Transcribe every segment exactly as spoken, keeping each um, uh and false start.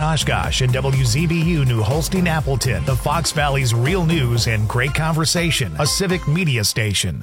Oshkosh and W Z B U New Holstein Appleton, the Fox Valley's real news and great conversation, a civic media station.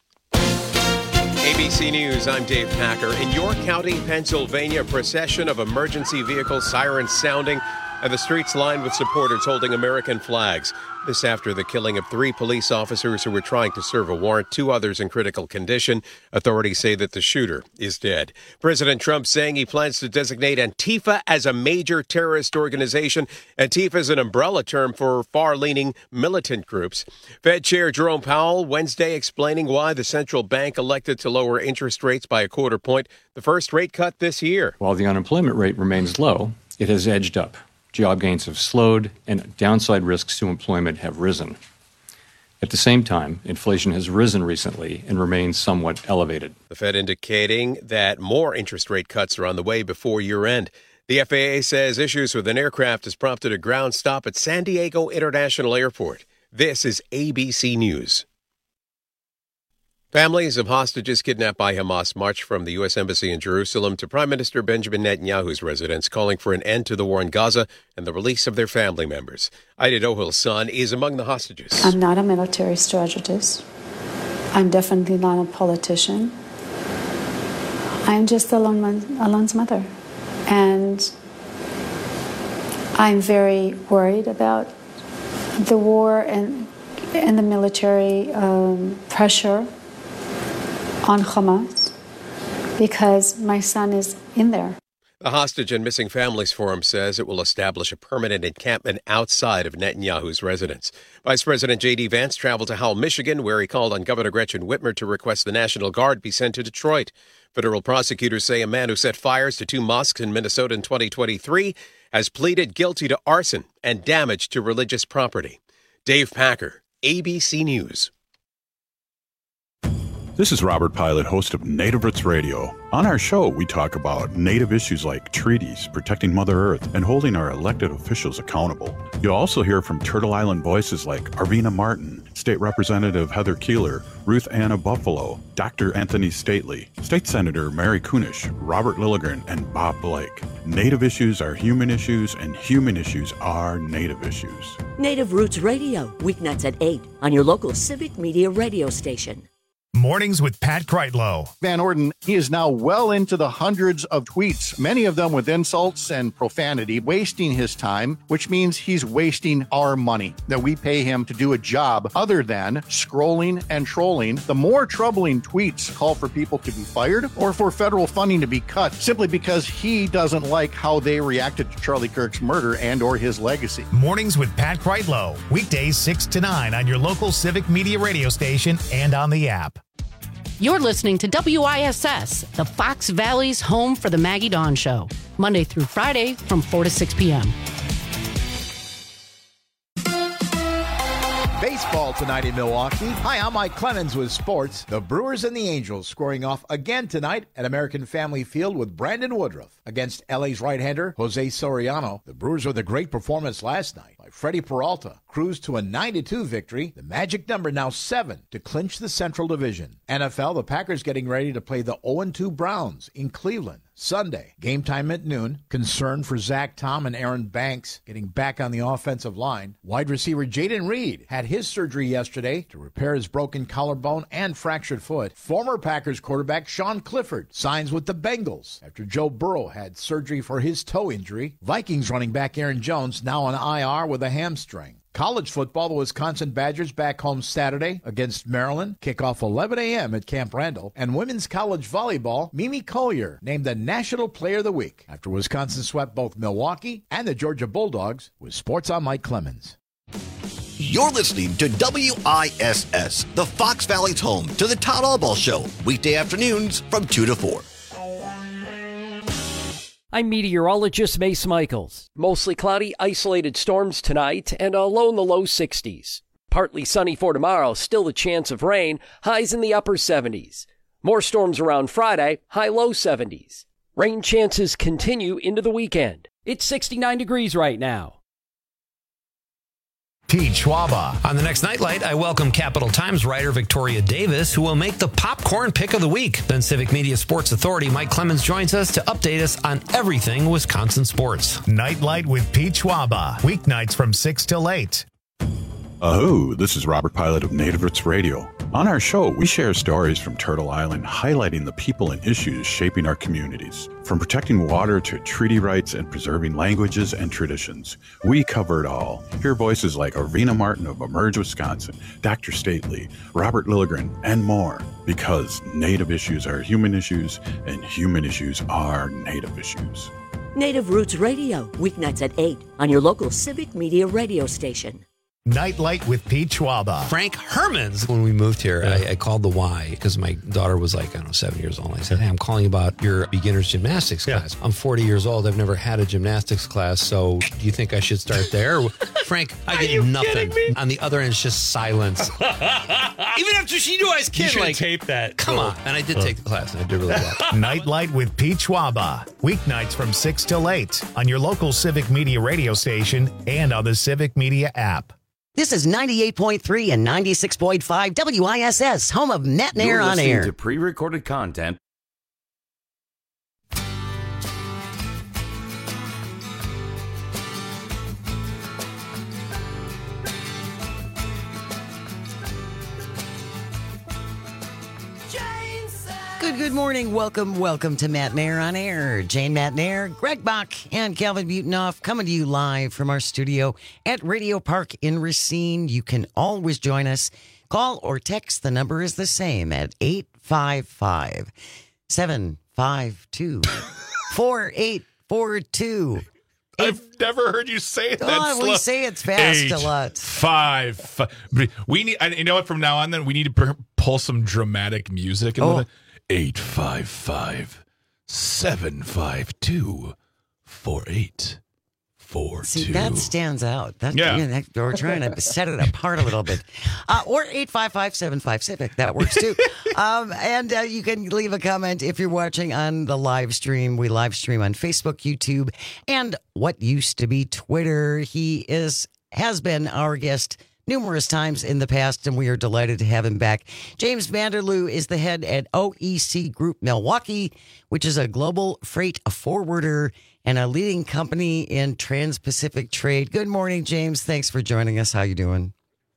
A B C News, I'm Dave Packer. In York County, Pennsylvania, a procession of emergency vehicle sirens sounding and the streets lined with supporters holding American flags. This after the killing of three police officers who were trying to serve a warrant, two others in critical condition. Authorities say that the shooter is dead. President Trump saying he plans to designate Antifa as a major terrorist organization. Antifa is an umbrella term for far-leaning militant groups. Fed Chair Jerome Powell Wednesday explaining why the central bank elected to lower interest rates by a quarter point, the first rate cut this year. While the unemployment rate remains low, it has edged up. Job gains have slowed, and downside risks to employment have risen. At the same time, inflation has risen recently and remains somewhat elevated. The Fed indicating that more interest rate cuts are on the way before year-end. The F A A says issues with an aircraft has prompted a ground stop at San Diego International Airport. This is A B C News. Families of hostages kidnapped by Hamas marched from the U S Embassy in Jerusalem to Prime Minister Benjamin Netanyahu's residence, calling for an end to the war in Gaza and the release of their family members. Ida Dohil's son is among the hostages. I'm not a military strategist. I'm definitely not a politician. I'm just Alon's, Alon's mother. And I'm very worried about the war and, and the military um, pressure on Hamas, because my son is in there. The Hostage and Missing Families Forum says it will establish a permanent encampment outside of Netanyahu's residence. Vice President J D. Vance traveled to Howell, Michigan, where he called on Governor Gretchen Whitmer to request the National Guard be sent to Detroit. Federal prosecutors say a man who set fires to two mosques in Minnesota in twenty twenty-three has pleaded guilty to arson and damage to religious property. Dave Packer, A B C News. This is Robert Pilot, host of Native Roots Radio. On our show, we talk about Native issues like treaties, protecting Mother Earth, and holding our elected officials accountable. You'll also hear from Turtle Island voices like Arvina Martin, State Representative Heather Keeler, Ruth Anna Buffalo, Doctor Anthony Stately, State Senator Mary Kunish, Robert Lilligren, and Bob Blake. Native issues are human issues, and human issues are Native issues. Native Roots Radio, weeknights at eight on your local civic media radio station. Mornings with Pat Kreitlow. Van Orden, he is now well into the hundreds of tweets, many of them with insults and profanity, wasting his time, which means he's wasting our money that we pay him to do a job other than scrolling and trolling. The more troubling tweets call for people to be fired or for federal funding to be cut simply because he doesn't like how they reacted to Charlie Kirk's murder and or his legacy. Mornings with Pat Kreitlow. Weekdays six to nine on your local civic media radio station and on the app. You're listening to W I S S, the Fox Valley's home for the Maggie Dawn Show, Monday through Friday from four to six p.m. Baseball tonight in Milwaukee. Hi, I'm Mike Clemens with sports. The Brewers and the Angels scoring off again tonight at American Family Field with Brandon Woodruff against L A's right-hander Jose Soriano. The Brewers with a great performance last night by Freddie Peralta cruised to a nine to two victory. The magic number now seven to clinch the Central Division. N F L, the Packers getting ready to play the oh and two Browns in Cleveland Sunday. Game time at noon. Concern for Zach Tom and Aaron Banks getting back on the offensive line. Wide receiver Jaden Reed had his surgery yesterday to repair his broken collarbone and fractured foot. Former Packers quarterback Sean Clifford signs with the Bengals after Joe Burrow had surgery for his toe injury. Vikings running back Aaron Jones now on I R with a hamstring. College football, the Wisconsin Badgers back home Saturday against Maryland. Kickoff eleven a.m. at Camp Randall. And women's college volleyball, Mimi Collier named the National Player of the Week after Wisconsin swept both Milwaukee and the Georgia Bulldogs. With sports, I'm Mike Clemens. You're listening to W I S S, the Fox Valley's home to the Todd Albaugh Show, weekday afternoons from two to four. I'm meteorologist Mace Michaels. Mostly cloudy, isolated storms tonight, and a low in the low sixties. Partly sunny for tomorrow, still a chance of rain, highs in the upper seventies. More storms around Friday, high low seventies. Rain chances continue into the weekend. It's sixty-nine degrees right now. Pete Schwaba. On the next Nightlight, I welcome Capital Times writer Victoria Davis, who will make the popcorn pick of the week. Then Civic Media Sports Authority Mike Clemens joins us to update us on everything Wisconsin sports. Nightlight with Pete Schwaba. Weeknights from six till eight. Aho, this is Robert Pilot of Native Roots Radio. On our show, we share stories from Turtle Island highlighting the people and issues shaping our communities. From protecting water to treaty rights and preserving languages and traditions, we cover it all. Hear voices like Arena Martin of Emerge Wisconsin, Doctor Stately, Robert Lilligren, and more. Because Native issues are human issues, and human issues are Native issues. Native Roots Radio, weeknights at eight on your local Civic Media radio station. Nightlight with Pete Schwaba. Frank Hermans. When we moved here, yeah. I, I called the Y because my daughter was like, I don't know, seven years old. I said, hey, I'm calling about your beginner's gymnastics yeah. class. I'm forty years old. I've never had a gymnastics class. So do you think I should start there? Frank, I get nothing. On the other end, it's just silence. Even after she knew I was kidding. You should like, tape that. Come on. And I did oh. take the class, and I did really well. Nightlight with Pete Schwaba. Weeknights from six till eight on your local Civic Media radio station and on the Civic Media app. This is ninety-eight point three and ninety-six point five W I S S, home of Matt Nair on Air. You're listening to pre-recorded content. Good, good morning. Welcome, welcome to Matt Nair on Air. Jane Matt Nair, Greg Bach, and Calvin Butenoff coming to you live from our studio at Radio Park in Racine. You can always join us. Call or text. The number is the same at eight five five, seven five two, four eight four two. I've never heard you say that. Oh, slow. We say it's fast Eight, a lot. Five, five. We need. You know what? From now on, then we need to pull some dramatic music. And oh. Eight five five, seven five two, four eight four See, two. that stands out. That, yeah. You know, that, we're trying to set it apart a little bit. Uh, or eight five five, seven five, Civic. That works too. um, and uh, you can leave a comment if you're watching on the live stream. We live stream on Facebook, YouTube, and what used to be Twitter. He is has been our guest numerous times in the past, and we are delighted to have him back. James Vanderloo is the head at O E C Group Milwaukee, which is a global freight forwarder and a leading company in trans-Pacific trade. Good morning, James. Thanks for joining us. How you doing?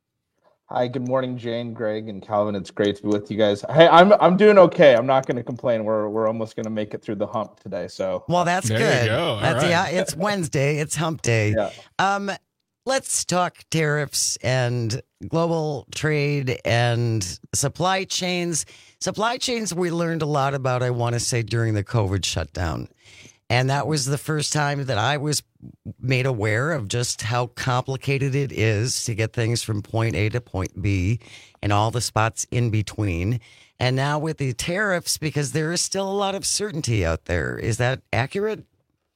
Hi, good morning, Jane, Greg, and Calvin. It's great to be with you guys. Hey, I'm I'm doing okay. I'm not going to complain. We're we're almost going to make it through the hump today. So well, that's there good. You go. That's right. yeah. It's Wednesday. It's hump day. Yeah. Um. Let's talk tariffs and global trade and supply chains. Supply chains we learned a lot about, I want to say, during the COVID shutdown. And that was the first time that I was made aware of just how complicated it is to get things from point A to point B and all the spots in between. And now with the tariffs, because there is still a lot of certainty out there. Is that accurate?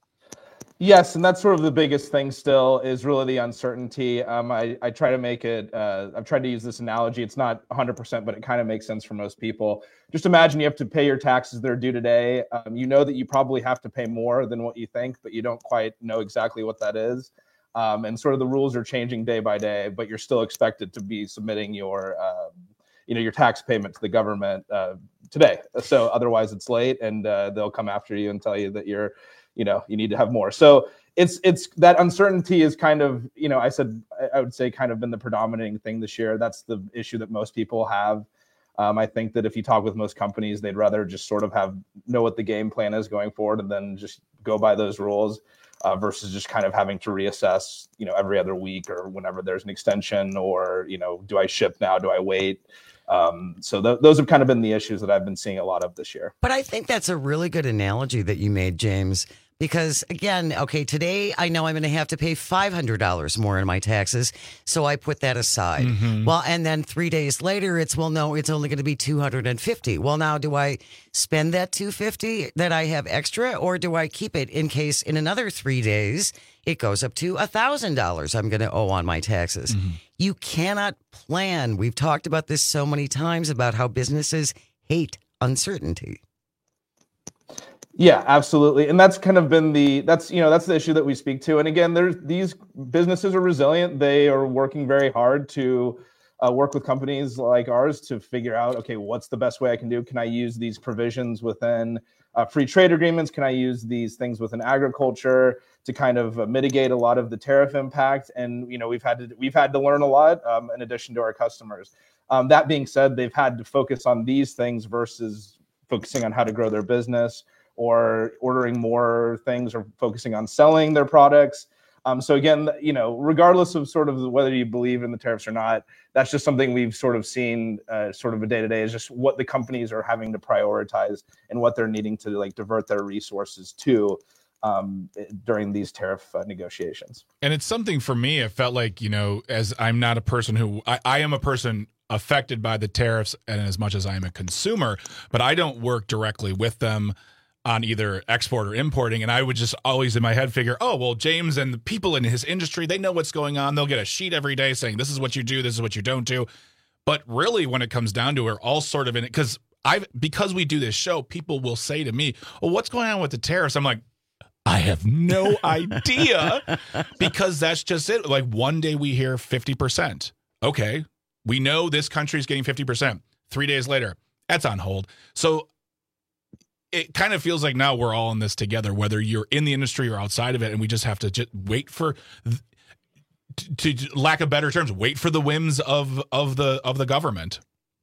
Yes, and that's sort of the biggest thing still is really the uncertainty. Um, I, I try to make it, uh, I've tried to use this analogy. It's not one hundred percent, but it kind of makes sense for most people. Just imagine you have to pay your taxes that are due today. Um, you know that you probably have to pay more than what you think, but you don't quite know exactly what that is. Um, and sort of the rules are changing day by day, but you're still expected to be submitting your, uh, you know, your tax payment to the government uh, today. So otherwise it's late and uh, they'll come after you and tell you that you're, you know, you need to have more. So it's it's that uncertainty is kind of, you know, I said, I would say kind of been the predominating thing this year. That's the issue that most people have. Um, I think that if you talk with most companies, they'd rather just sort of have know what the game plan is going forward and then just go by those rules uh, versus just kind of having to reassess, you know, every other week or whenever there's an extension or, you know, do I ship now? Do I wait? Um, so th- those have kind of been the issues that I've been seeing a lot of this year. But I think that's a really good analogy that you made, James, because again, okay, today I know I'm going to have to pay five hundred dollars more in my taxes. So I put that aside. Mm-hmm. Well, and then three days later, it's, well, no, it's only going to be two hundred fifty. Well, now do I spend that two hundred fifty that I have extra, or do I keep it in case in another three days it goes up to one thousand dollars I'm going to owe on my taxes? Mm-hmm. You cannot plan. We've talked about this so many times about how businesses hate uncertainty. Yeah, absolutely. And that's kind of been the, that's, you know, that's the issue that we speak to. And again, there's these businesses are resilient. They are working very hard to uh, work with companies like ours to figure out, okay, what's the best way I can do? Can I use these provisions within uh, free trade agreements? Can I use these things within agriculture to kind of uh, mitigate a lot of the tariff impact? And, you know, we've had to, we've had to learn a lot um, in addition to our customers. Um, that being said, they've had to focus on these things versus focusing on how to grow their business, or ordering more things, or focusing on selling their products. Um, so again, you know, regardless of sort of whether you believe in the tariffs or not, that's just something we've sort of seen uh, sort of a day-to-day is just what the companies are having to prioritize and what they're needing to like divert their resources to um, during these tariff uh, negotiations. And it's something for me, it felt like, you know, as I'm not a person who, I, I am a person affected by the tariffs and as much as I am a consumer, but I don't work directly with them on either export or importing. And I would just always in my head figure, oh, well, James and the people in his industry, they know what's going on. They'll get a sheet every day saying, this is what you do, this is what you don't do. But really, when it comes down to it, we're all sort of in it. Because I, because we do this show, people will say to me, well, what's going on with the tariffs? I'm like, I have no idea, because that's just it. Like one day we hear fifty percent. Okay, we know this country's getting fifty percent. Three days later, that's on hold. So it kind of feels like now we're all in this together, whether you're in the industry or outside of it, and we just have to just wait for, to, to lack of better terms, wait for the whims of of the of the government.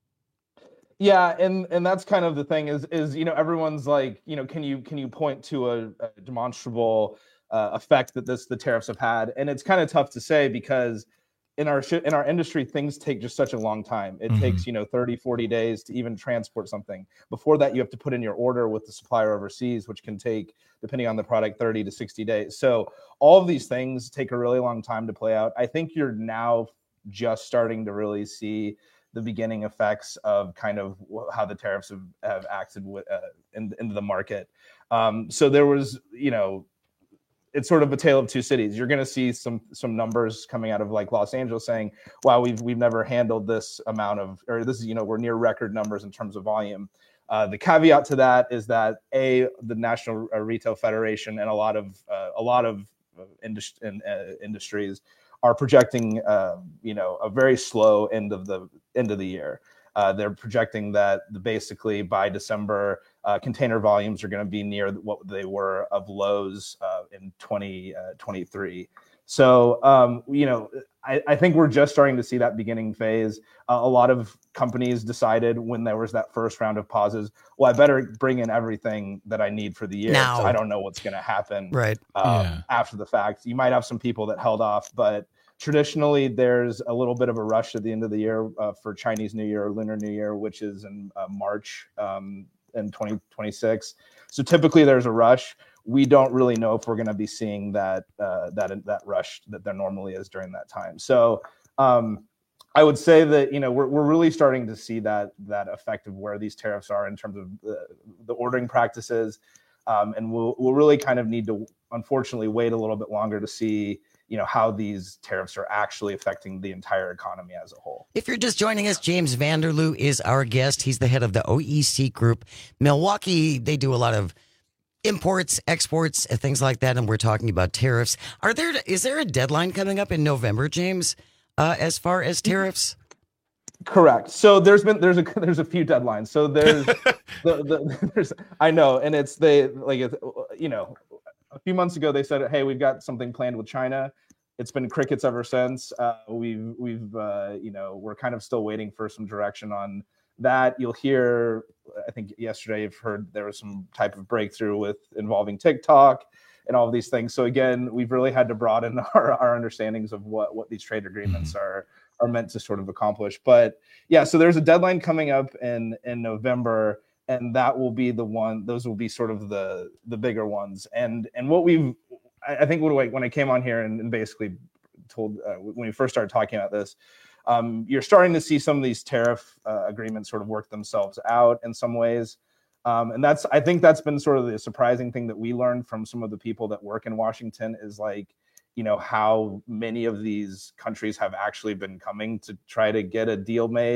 Yeah, and and that's kind of the thing is is you know everyone's like, you know, can you can you point to a, a demonstrable uh, effect that this the tariffs have had? And it's kind of tough to say, because in our in our industry, things take just such a long time. It mm-hmm. takes, you know, thirty, forty days to even transport something. Before that, you have to put in your order with the supplier overseas, which can take, depending on the product, thirty to sixty days. So all of these things take a really long time to play out. I think you're now just starting to really see the beginning effects of kind of how the tariffs have, have acted with, uh, in, in the market. Um, so there was, you know, it's sort of a tale of two cities. You're going to see some some numbers coming out of like Los Angeles saying, wow, we've we've never handled this amount of, or this is, you know, we're near record numbers in terms of volume. Uh, the caveat to that is that a the National Retail Federation and a lot of uh, a lot of industri- in, uh, industries are projecting, uh, you know, a very slow end of the end of the year. Uh, they're projecting that the, basically by December, uh, container volumes are going to be near what they were of lows uh, in twenty twenty-three. So, um, you know, I, I think we're just starting to see that beginning phase. Uh, a lot of companies decided when there was that first round of pauses, well, I better bring in everything that I need for the year. Now. I don't know what's going to happen right. um, Yeah. after the fact. You might have some people that held off, but traditionally, there's a little bit of a rush at the end of the year uh, for Chinese New Year or Lunar New Year, which is in uh, March um, in twenty twenty-six. So typically, there's a rush. We don't really know if we're going to be seeing that uh, that that rush that there normally is during that time. So um, I would say that, you know, we're we're really starting to see that that effect of where these tariffs are in terms of the, the ordering practices, um, and we'll we'll really kind of need to, unfortunately, wait a little bit longer to see, you know, how these tariffs are actually affecting the entire economy as a whole. If you're just joining us, James Vanderloo is our guest. He's the head of the O E C Group. Milwaukee, they do a lot of imports, exports, things like that, and we're talking about tariffs. Are there is there a deadline coming up in November, James, uh, as far as tariffs? Correct. So there's been there's a there's a few deadlines. So there's the, the there's I know, and it's they like it's, you know. A few months ago, they said, "Hey, we've got something planned with China." It's been crickets ever since. Uh, we've, we've, uh, you know, we're kind of still waiting for some direction on that. You'll hear, I think yesterday, you've heard there was some type of breakthrough with involving TikTok and all of these things. So again, we've really had to broaden our, our understandings of what what these trade agreements mm-hmm. are are meant to sort of accomplish. But yeah, so there's a deadline coming up in in November. And that will be the one, those will be sort of the the bigger ones. And and what we've, I think when I, when I came on here and, and basically told, uh, when we first started talking about this, um, you're starting to see some of these tariff uh, agreements sort of work themselves out in some ways. Um, and that's, I think that's been sort of the surprising thing that we learned from some of the people that work in Washington is like, you know, how many of these countries have actually been coming to try to get a deal made.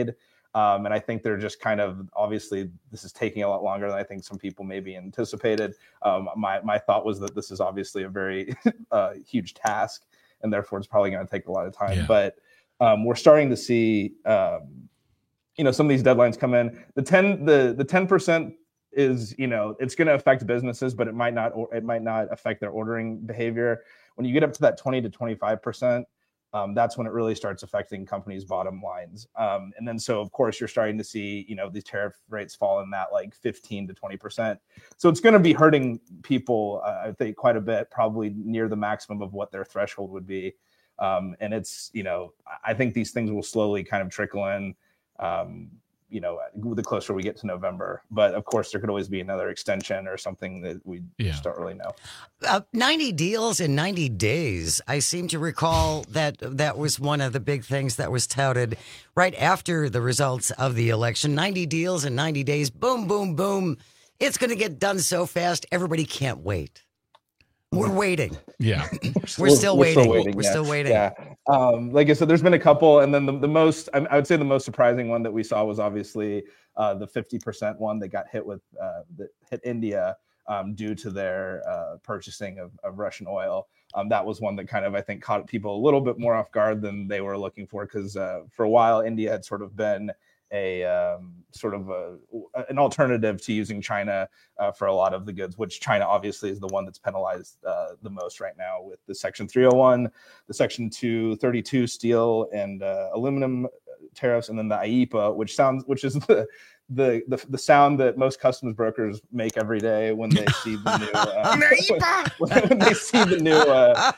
Um, and I think they're just kind of, obviously, this is taking a lot longer than I think some people maybe anticipated. Um, my, my thought was that this is obviously a very uh, huge task, and therefore it's probably going to take a lot of time. Yeah. But um, we're starting to see, um, you know, some of these deadlines come in. The ten, the the ten percent is, you know, it's going to affect businesses, but it might not, or it might not affect their ordering behavior. When you get up to that twenty to twenty-five percent, um, that's when it really starts affecting companies' bottom lines. Um, and then, so of course, you're starting to see, you know, these tariff rates fall in that like fifteen to twenty percent. So it's going to be hurting people, uh, I think, quite a bit, probably near the maximum of what their threshold would be. Um, and it's, you know, I think these things will slowly kind of trickle in. Um, you know, the closer we get to November. But of course, there could always be another extension or something that we yeah. just don't really know. Uh, ninety deals in ninety days. I seem to recall that that was one of the big things that was touted right after the results of the election. ninety deals in ninety days. Boom, boom, boom. It's going to get done so fast. Everybody can't wait. We're waiting. Yeah. We're still we're waiting. Still waiting. We're yeah. still waiting. Yeah. Um, like I said, there's been a couple. And then the, the most, I, I would say the most surprising one that we saw was obviously uh, the fifty percent one that got hit with, uh, that hit India um, due to their uh, purchasing of, of Russian oil. Um, that was one that kind of, I think, caught people a little bit more off guard than they were looking for. Because uh, for a while, India had sort of been a um, sort of a, an alternative to using China uh, for a lot of the goods, which China obviously is the one that's penalized uh, the most right now with the Section three oh one, the Section two thirty-two steel and uh, aluminum tariffs, and then the I E P A, which sounds, which is the the the, the sound that most customs brokers make every day when they see the new uh, when, when they see the new. Uh,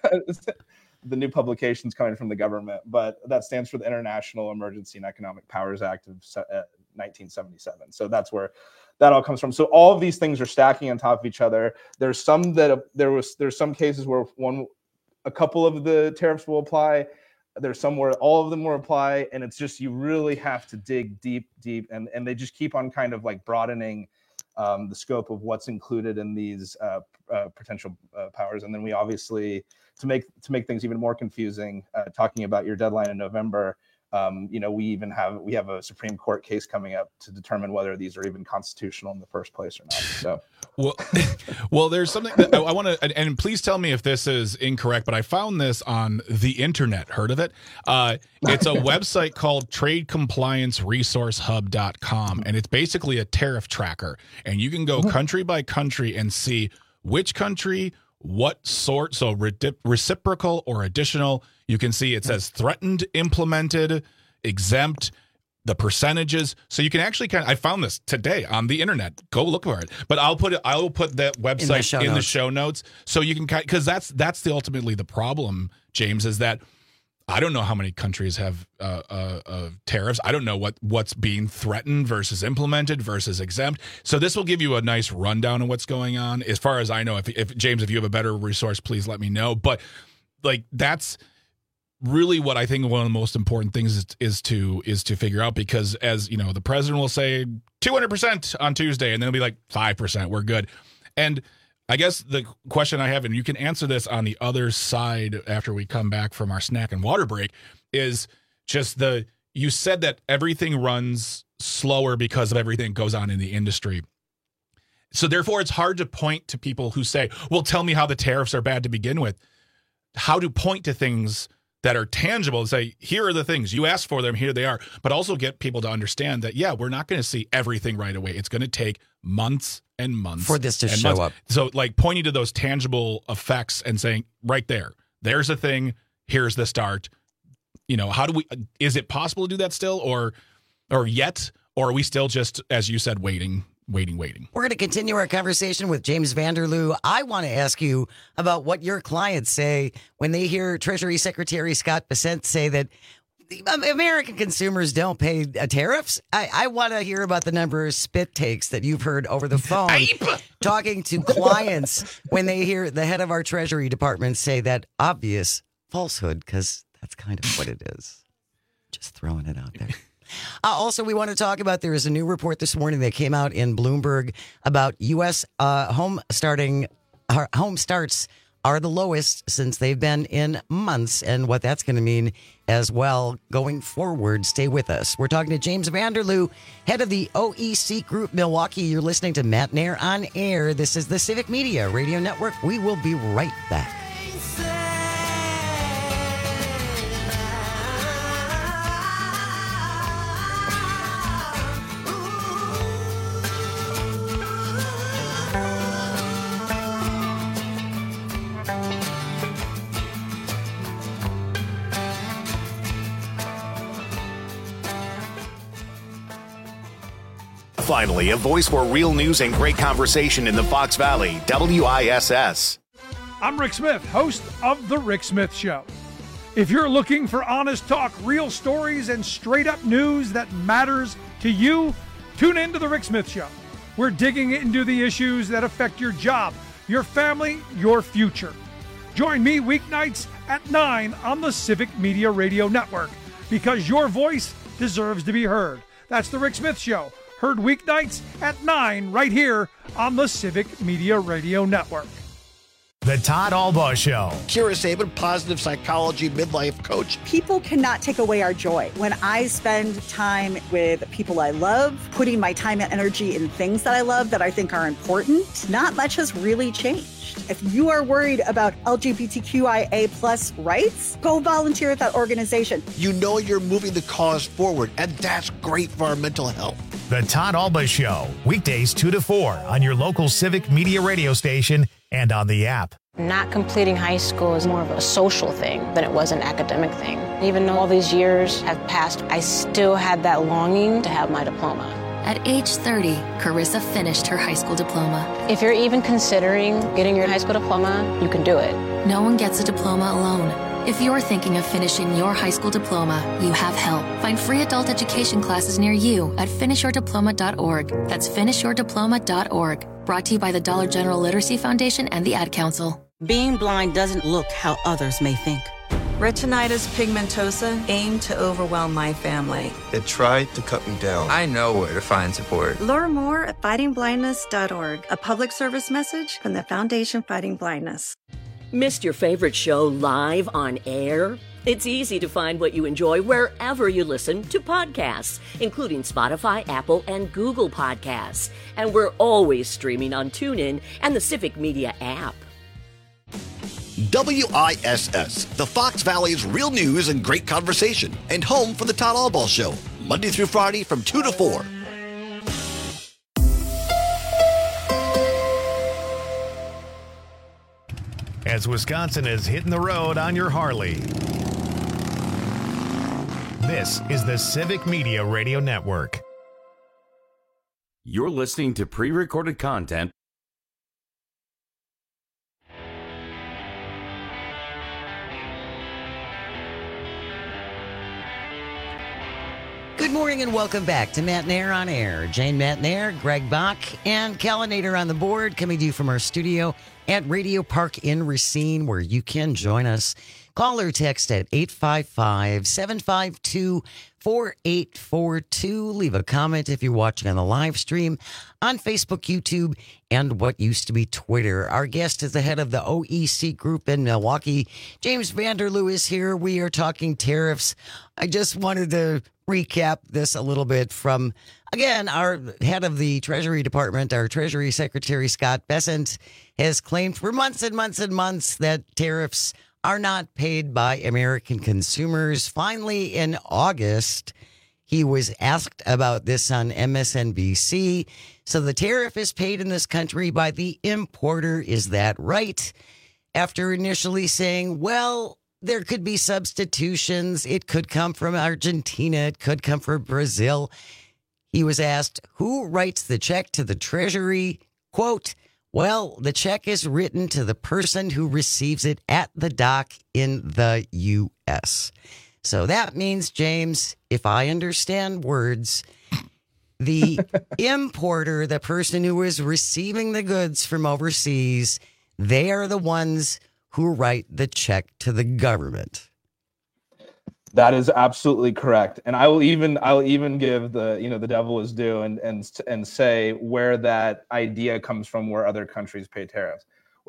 the new publications coming from the government, but that stands for the International Emergency and Economic Powers Act of uh, nineteen seventy-seven. So that's where that all comes from. So all of these things are stacking on top of each other. There's some that uh, there was, there's some cases where one, a couple of the tariffs will apply. There's some where all of them will apply. And it's just, you really have to dig deep, deep. And, and they just keep on kind of like broadening um, the scope of what's included in these uh, uh, potential uh, powers. And then we obviously, to make to make things even more confusing, uh, talking about your deadline in November, um, you know, we even have we have a Supreme Court case coming up to determine whether these are even constitutional in the first place or not. So, well, well, there's something that I, I want to, and, and please tell me if this is incorrect, but I found this on the internet. Heard of it? Uh, it's a website called trade compliance resource hub dot com, and it's basically a tariff tracker, and you can go country by country and see which country, what sort, so re- reciprocal or additional. You can see it says threatened, implemented, exempt, the percentages. So you can actually kind of, I found this today on the internet. Go look for it. But I'll put it, I'll put that website in the show, in notes. The show notes. So you can, because that's, that's the ultimately the problem, James, is that I don't know how many countries have uh, uh, uh, tariffs. I don't know what, what's being threatened versus implemented versus exempt. So this will give you a nice rundown of what's going on. As far as I know, if, if James, if you have a better resource, please let me know. But like that's really what I think one of the most important things is, is to is to figure out, because as you know, the president will say two hundred percent on Tuesday, and then it'll be like five percent. We're good. And I guess the question I have, and you can answer this on the other side after we come back from our snack and water break, is just the, you said that everything runs slower because of everything that goes on in the industry. So therefore, it's hard to point to people who say, well, tell me how the tariffs are bad to begin with. How to point to things that are tangible and say, here are the things you asked for them, here they are, but also get people to understand that, yeah, we're not going to see everything right away. It's going to take months and months for this to show months. up. So like pointing to those tangible effects and saying, right there, there's a thing, here's the start. You know, how do we, is it possible to do that still or, or yet, or are we still just, as you said, waiting, waiting, waiting? We're going to continue our conversation with James Vanderloo. I want to ask you about what your clients say when they hear Treasury Secretary Scott Bessent say that American consumers don't pay tariffs. I, I want to hear about the number of spit takes that you've heard over the phone talking to clients when they hear the head of our Treasury Department say that obvious falsehood, because that's kind of what it is. Just throwing it out there. Uh, also, we want to talk about, there is a new report this morning that came out in Bloomberg about U S uh, home starting uh, home starts are the lowest since they've been in months, and what that's going to mean as well going forward. Stay with us. We're talking to James Vanderloo, head of the O E C Group Milwaukee. You're listening to Matt Nair on Air. This is the Civic Media Radio Network. We will be right back. Finally, a voice for real news and great conversation in the Fox Valley, W I S S. I'm Rick Smith, host of The Rick Smith Show. If you're looking for honest talk, real stories, and straight-up news that matters to you, tune in to The Rick Smith Show. We're digging into the issues that affect your job, your family, your future. Join me weeknights at nine on the Civic Media Radio Network, because your voice deserves to be heard. That's The Rick Smith Show. Heard weeknights at nine right here on the Civic Media Radio Network. The Todd Albaugh Show. Kira Sabin, positive psychology midlife coach. People cannot take away our joy. When I spend time with people I love, putting my time and energy in things that I love that I think are important, not much has really changed. If you are worried about L G B T Q I A plus rights, go volunteer at that organization. You know you're moving the cause forward, and that's great for our mental health. The Todd Albaugh Show, weekdays two to four on your local Civic Media radio station and on the app. Not completing high school is more of a social thing than it was an academic thing. Even though all these years have passed, I still had that longing to have my diploma. At age thirty, Carissa finished her high school diploma. If you're even considering getting your high school diploma, you can do it. No one gets a diploma alone. If you're thinking of finishing your high school diploma, you have help. Find free adult education classes near you at finish your diploma dot org. That's finish your diploma dot org. Brought to you by the Dollar General Literacy Foundation and the Ad Council. Being blind doesn't look how others may think. Retinitis pigmentosa aimed to overwhelm my family. It tried to cut me down. I know where to find support. Learn more at fighting blindness dot org, a public service message from the Foundation Fighting Blindness. Missed your favorite show live on air? It's easy to find what you enjoy wherever you listen to podcasts, including Spotify, Apple, and Google Podcasts. And we're always streaming on TuneIn and the Civic Media app. W I S S, the Fox Valley's real news and great conversation, and home for the Todd Albaugh Show, Monday through Friday from two to four. As Wisconsin is hitting the road on your Harley. This is the Civic Media Radio Network. You're listening to pre-recorded content. Good morning and welcome back to Matt Nair on Air. Jane Matt Nair, Greg Bach, and Kellinator on the board, coming to you from our studio at Radio Park in Racine, where you can join us. Call or text at eight five five, seven five two, four eight four two. Leave a comment if you're watching on the live stream on Facebook, YouTube, and what used to be Twitter. Our guest is the head of the O E C Group in Milwaukee. James Vanderloo is here. We are talking tariffs. I just wanted to recap this a little bit from, again, our head of the Treasury Department, our Treasury Secretary Scott Bessent, has claimed for months and months and months that tariffs are not paid by American consumers. Finally, in August, he was asked about this on M S N B C. So the tariff is paid in this country by the importer. Is that right? After initially saying, well, there could be substitutions. It could come from Argentina. It could come from Brazil. He was asked, who writes the check to the Treasury? Quote, well, the check is written to the person who receives it at the dock in the U S. So that means, James, if I understand words, the importer, the person who is receiving the goods from overseas, they are the ones who write the check to the government. That is absolutely correct, and I will even I will even give the you know the devil is due and and and say where that idea comes from, where other countries pay tariffs.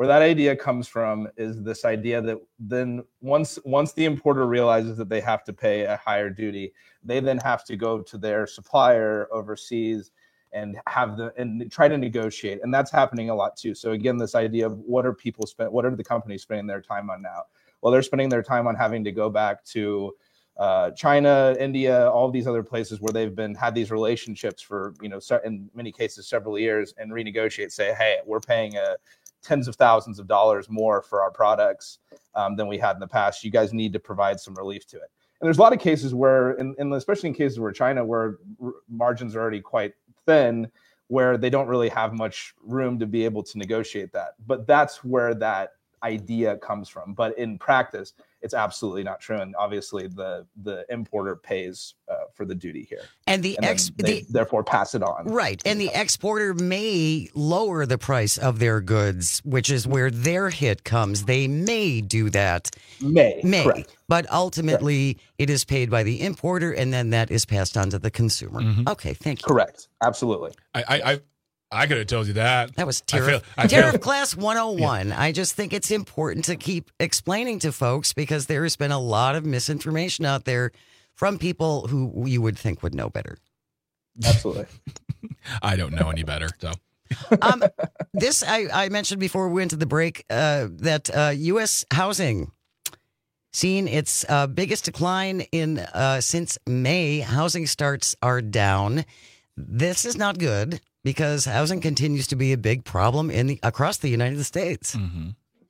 Where that idea comes from is this idea that then once once the importer realizes that they have to pay a higher duty, they then have to go to their supplier overseas and have the and try to negotiate. And that's happening a lot too. So again, this idea of what are people spend what are the companies spending their time on now? Well, they're spending their time on having to go back to uh, China, India, all these other places where they've been had these relationships for, you know, in many cases, several years, and renegotiate, say, hey, we're paying a tens of thousands of dollars more for our products um, than we had in the past. You guys need to provide some relief to it. And there's a lot of cases where, in, in especially in cases where China, where r- margins are already quite thin, where they don't really have much room to be able to negotiate that. But that's where that idea comes from. But in practice, it's absolutely not true. And obviously the the importer pays uh, for the duty here. And the and ex they the, therefore pass it on. Right. And the exporter may lower the price of their goods, which is where their hit comes. They may do that. May. May. Correct. But ultimately, correct. It is paid by the importer, and then that is passed on to the consumer. Mm-hmm. Okay, thank you. Correct. Absolutely. I, I, I I could have told you that. That was tariff, I feel, I tariff feel, class one oh one. Yeah. I just think it's important to keep explaining to folks because there has been a lot of misinformation out there from people who you would think would know better. Absolutely. I don't know any better. So, um, this I, I mentioned before we went to the break uh, that uh, U S housing seeing its uh, biggest decline in uh, since May. Housing starts are down. This is not good, because housing continues to be a big problem in the across the United States. Mm-hmm.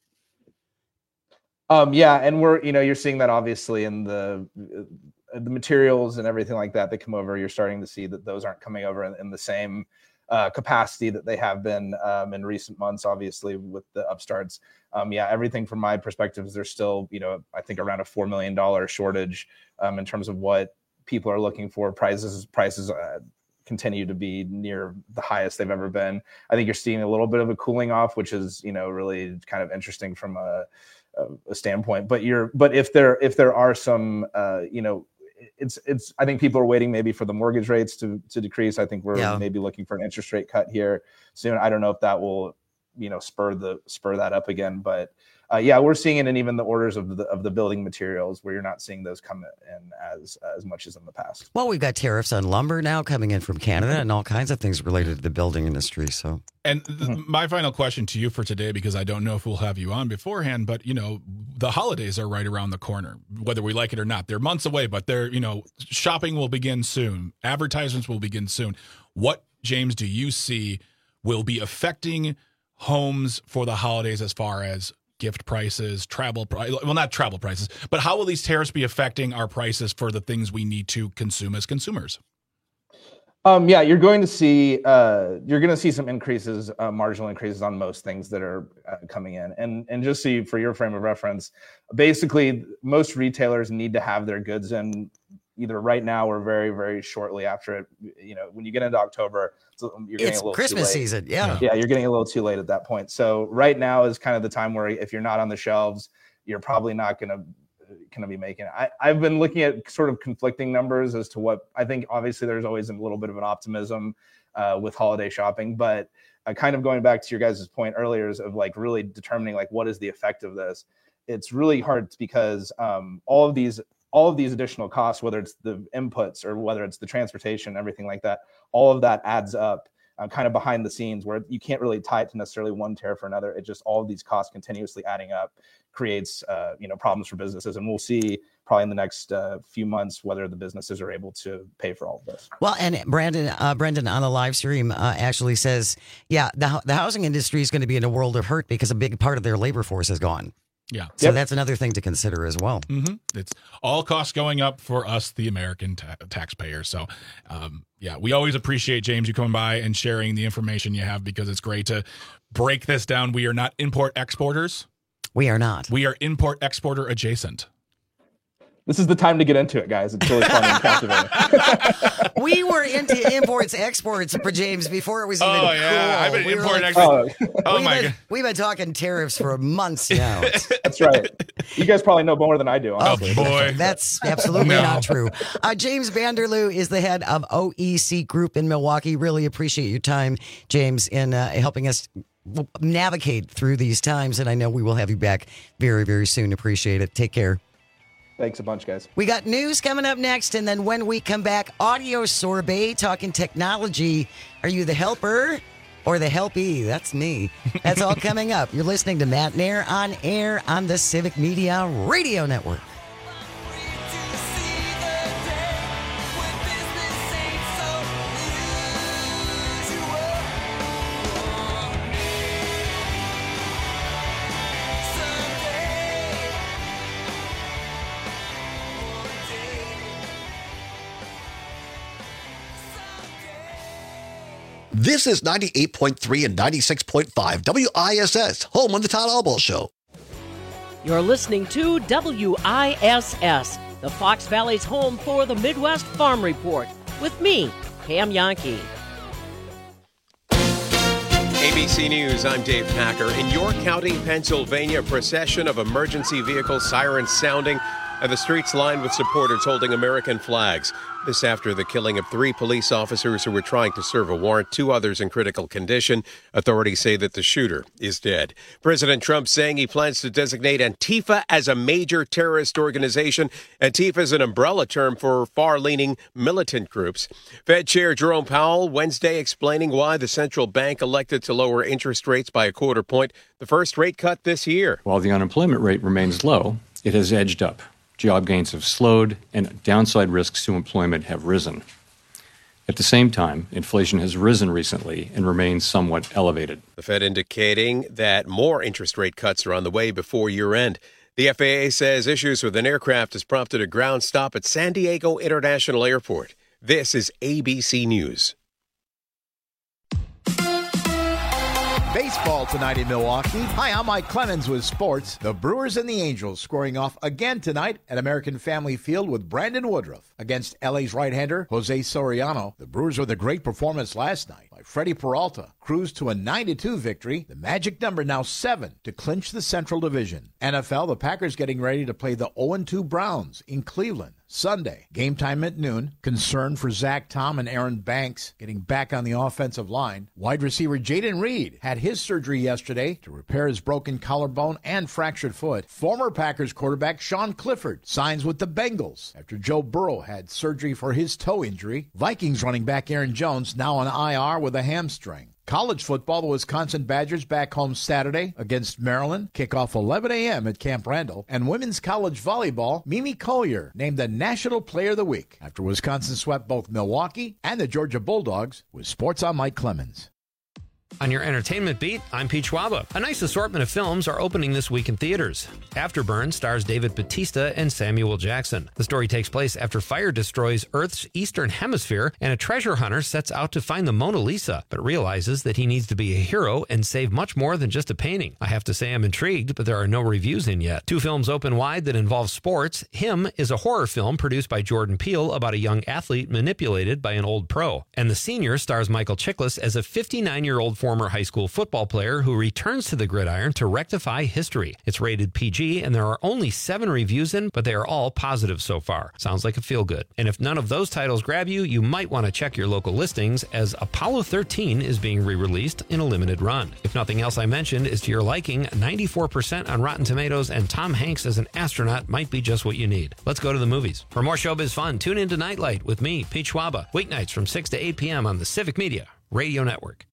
Um, yeah, and we're you know you're seeing that obviously in the uh, the materials and everything like that that come over. You're starting to see that those aren't coming over in, in the same uh, capacity that they have been um, in recent months. Obviously, with the upstarts, um, yeah, everything from my perspective is there's still you know I think around a four million dollar shortage um, in terms of what people are looking for. Prices prices. Uh, continue to be near the highest they've ever been. I think you're seeing a little bit of a cooling off, which is, you know, really kind of interesting from a, a, a standpoint. But you're, but if there, if there are some, uh, you know, it's, it's, I think people are waiting maybe for the mortgage rates to, to decrease. I think we're yeah. maybe looking for an interest rate cut here soon. I don't know if that will, you know, spur the, spur that up again, but Uh, yeah, we're seeing it in even the orders of the of the building materials where you're not seeing those come in as as much as in the past. Well, we've got tariffs on lumber now coming in from Canada and all kinds of things related to the building industry. So, and th- mm-hmm. my final question to you for today, because I don't know if we'll have you on beforehand, but you know, the holidays are right around the corner, whether we like it or not. They're months away, but they're you know, shopping will begin soon. Advertisements will begin soon. What, James, do you see will be affecting homes for the holidays as far as gift prices, travel, well, not travel prices, but how will these tariffs be affecting our prices for the things we need to consume as consumers? Um, yeah, you're going to see uh, you're going to see some increases, uh, marginal increases on most things that are uh, coming in. And and just so you, for your frame of reference, basically most retailers need to have their goods in either right now or very, very shortly after it. You know, when you get into October, you're getting it's a little Christmas too late. season. Yeah. Yeah. You're getting a little too late at that point. So right now is kind of the time where if you're not on the shelves, you're probably not going to going to be making it. I, I've been looking at sort of conflicting numbers as to what I think. Obviously, there's always a little bit of an optimism uh, with holiday shopping, but uh, kind of going back to your guys' point earlier is of like really determining like what is the effect of this. It's really hard because um, all of these all of these additional costs, whether it's the inputs or whether it's the transportation, everything like that, all of that adds up uh, kind of behind the scenes where you can't really tie it to necessarily one tariff or another. It just, all of these costs continuously adding up creates, uh, you know, problems for businesses. And we'll see probably in the next uh, few months whether the businesses are able to pay for all of this. Well, and Brandon, uh, Brendan on a live stream uh, actually says, yeah, the, the housing industry is going to be in a world of hurt because a big part of their labor force is gone. Yeah. So yep. that's another thing to consider as well. Mm-hmm. It's all costs going up for us, the American ta- taxpayers. So, um, yeah, we always appreciate, James, you coming by and sharing the information you have because it's great to break this down. We are not import exporters. We are not. We are import exporter adjacent. This is the time to get into it, guys. It's really fun and captivating. We were into imports, exports for James before it was even oh, yeah. cool. I've been we import like, export. Oh, oh we've my been, God. We've been talking tariffs for months now. That's right. You guys probably know more than I do, honestly. Oh, boy. That's absolutely no. not true. Uh, James Vanderloo is the head of O E C Group in Milwaukee. Really appreciate your time, James, in uh, helping us navigate through these times. And I know we will have you back very, very soon. Appreciate it. Take care. Thanks a bunch, guys. We got news coming up next, and then when we come back, audio sorbet, talking technology. Are you the helper or the helpee? That's me. That's all coming up. You're listening to Matt Nair on air on the Civic Media Radio Network. This is ninety-eight point three and ninety-six point five W I S S, home of the Todd Albaugh Show. You're listening to W I S S, the Fox Valley's home for the Midwest Farm Report, with me, Pam Yankee. A B C News, I'm Dave Packer. In York County, Pennsylvania, a procession of emergency vehicle sirens sounding and the streets lined with supporters holding American flags. This after the killing of three police officers who were trying to serve a warrant, two others in critical condition. Authorities say that the shooter is dead. President Trump saying he plans to designate Antifa as a major terrorist organization. Antifa is an umbrella term for far-leaning militant groups. Fed Chair Jerome Powell Wednesday explaining why the central bank elected to lower interest rates by a quarter point, the first rate cut this year. While the unemployment rate remains low, it has edged up. Job gains have slowed, and downside risks to employment have risen. At the same time, inflation has risen recently and remains somewhat elevated. The Fed indicating that more interest rate cuts are on the way before year-end. The F A A says issues with an aircraft has prompted a ground stop at San Diego International Airport. This is A B C News. Baseball tonight in Milwaukee. Hi, I'm Mike Clemens with sports. The Brewers and the Angels scoring off again tonight at American Family Field with Brandon Woodruff against L A's right-hander Jose Soriano. The Brewers with a great performance last night by Freddie Peralta cruised to a nine to two victory. The magic number now seven to clinch the Central Division. N F L, the Packers getting ready to play the oh and two Browns in Cleveland Sunday. Game time at noon. Concern for Zach Tom and Aaron Banks getting back on the offensive line. Wide receiver Jaden Reed had his surgery yesterday to repair his broken collarbone and fractured foot. Former Packers quarterback Sean Clifford signs with the Bengals after Joe Burrow had surgery for his toe injury. Vikings running back Aaron Jones now on I R with a hamstring. College football, the Wisconsin Badgers back home Saturday against Maryland. Kickoff eleven a.m. at Camp Randall. And women's college volleyball, Mimi Collier named the National Player of the Week after Wisconsin swept both Milwaukee and the Georgia Bulldogs. With sports, I'm Mike Clemens. On your entertainment beat, I'm Pete Schwaba. A nice assortment of films are opening this week in theaters. Afterburn stars David Bautista and Samuel Jackson. The story takes place after fire destroys Earth's eastern hemisphere, and a treasure hunter sets out to find the Mona Lisa, but realizes that he needs to be a hero and save much more than just a painting. I have to say I'm intrigued, but there are no reviews in yet. Two films open wide that involve sports. Him is a horror film produced by Jordan Peele about a young athlete manipulated by an old pro. And The Senior stars Michael Chiklis as a fifty-nine-year-old former high school football player who returns to the gridiron to rectify history. It's rated P G, and there are only seven reviews in, but they are all positive so far. Sounds like a feel-good. And if none of those titles grab you, you might want to check your local listings, as Apollo thirteen is being re-released in a limited run. If nothing else I mentioned is to your liking, ninety-four percent on Rotten Tomatoes, and Tom Hanks as an astronaut might be just what you need. Let's go to the movies. For more showbiz fun, tune into Nightlight with me, Pete Schwaba, weeknights from six to eight p.m. on the Civic Media Radio Network.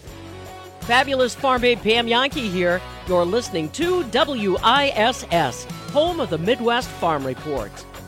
Fabulous Farm Babe Pam Yankee here. You're listening to W I S S, home of the Midwest Farm Report.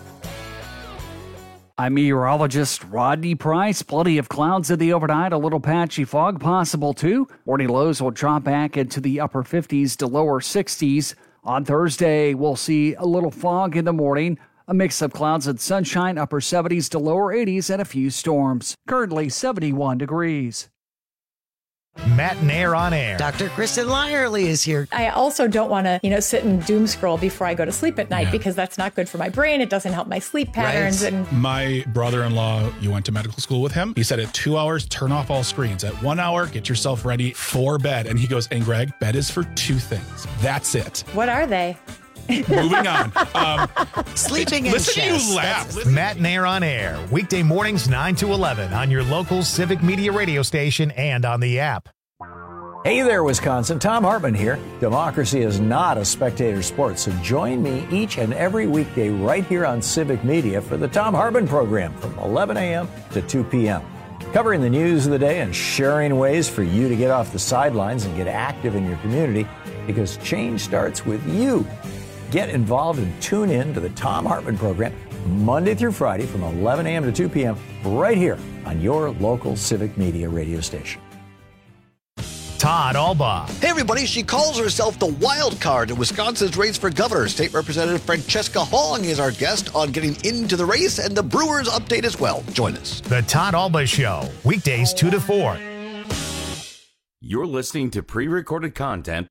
I'm meteorologist Rodney Price. Plenty of clouds in the overnight, a little patchy fog possible too. Morning lows will drop back into the upper fifties to lower sixties. On Thursday, we'll see a little fog in the morning, a mix of clouds and sunshine, upper seventies to lower eighties, and a few storms. Currently seventy-one degrees. Matt Nair on air. Doctor Kristen Lyerly is here. I also don't want to, you know, sit and doom scroll before I go to sleep at night yeah. because that's not good for my brain. It doesn't help my sleep patterns. Right. And my brother-in-law, you went to medical school with him. He said at two hours, turn off all screens. At one hour, get yourself ready for bed. And he goes, and Greg, bed is for two things. That's it. What are they? Moving on. Um, Sleeping in Listen chest. to you laugh. Listen. Matt Nair on air. Weekday mornings nine to eleven on your local Civic Media radio station and on the app. Hey there, Wisconsin. Tom Hartman here. Democracy is not a spectator sport, so join me each and every weekday right here on Civic Media for the Tom Hartman program from eleven a.m. to two p.m. Covering the news of the day and sharing ways for you to get off the sidelines and get active in your community, because change starts with you. Get involved and tune in to the Tom Hartman program Monday through Friday from eleven a.m. to two p.m. right here on your local Civic Media radio station. Todd Alba. Hey, everybody. She calls herself the wild card in Wisconsin's race for governor. State Representative Francesca Hong is our guest on getting into the race, and the Brewers update as well. Join us. The Todd Alba Show, weekdays two to four. You're listening to pre-recorded content.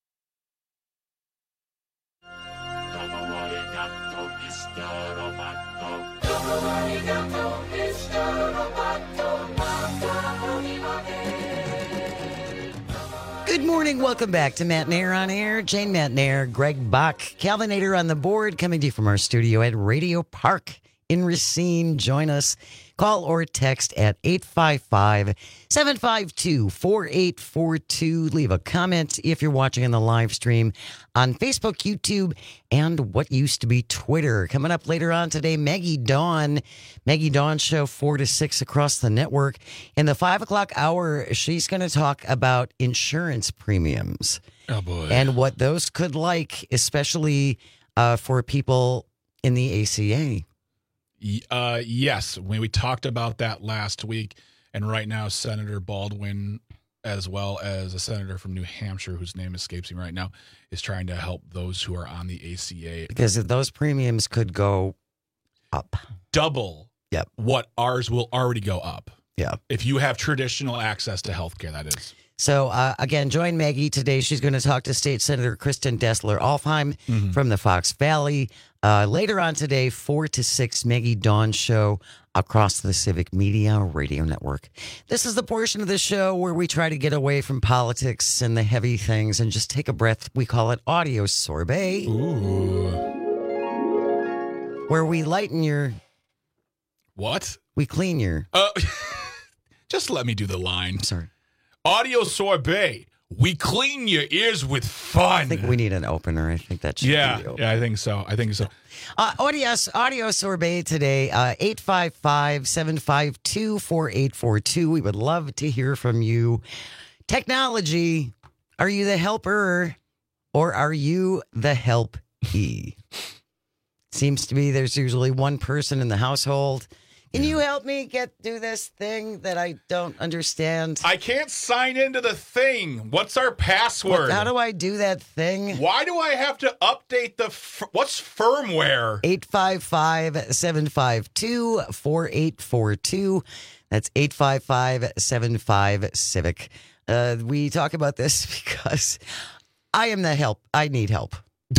Good morning. Welcome back to Matt Nair on Air. Jane Matt Nair, Greg Bach, Calvinator on the board, coming to you from our studio at Radio Park in Racine. Join us. Call or text at eight five five, seven five two, four eight four two. Leave a comment if you're watching on the live stream on Facebook, YouTube, and what used to be Twitter. Coming up later on today, Maggie Dawn. Maggie Dawn Show, four to six across the network. In the five o'clock hour, she's going to talk about insurance premiums. Oh, boy. And what those could like, especially uh, for people in the A C A. Uh, yes, when we talked about that last week, and right now Senator Baldwin, as well as a senator from New Hampshire, whose name escapes me right now, is trying to help those who are on the A C A. Because those premiums could go up. Double yep. what ours will already go up. Yeah. If you have traditional access to health care, that is. So, uh, again, join Maggie today. She's going to talk to State Senator Kristen Dessler-Alfheim Mhm. from the Fox Valley. Uh, later on today, four to six, Maggie Dawn Show across the Civic Media Radio Network. This is the portion of the show where we try to get away from politics and the heavy things and just take a breath. We call it Audio Sorbet. Ooh. Where we lighten your... What? We clean your... Uh, just let me do the line. Sorry. Audio Sorbet. We clean your ears with fun. I think we need an opener. I think that should Yeah, be the yeah, I think so. I think so. Uh, audio, audio Sorbet today, uh, eight five five, seven five two, four eight four two. We would love to hear from you. Technology, are you the helper or are you the helpee? Seems to be there's usually one person in the household. Can you help me get do this thing that I don't understand? I can't sign into the thing. What's our password? What, how do I do that thing? Why do I have to update the... F- what's firmware? eight five five, seven five two, four eight four two. That's eight five five, seven five, Civic. Uh, we talk about this because I am the help. I need help.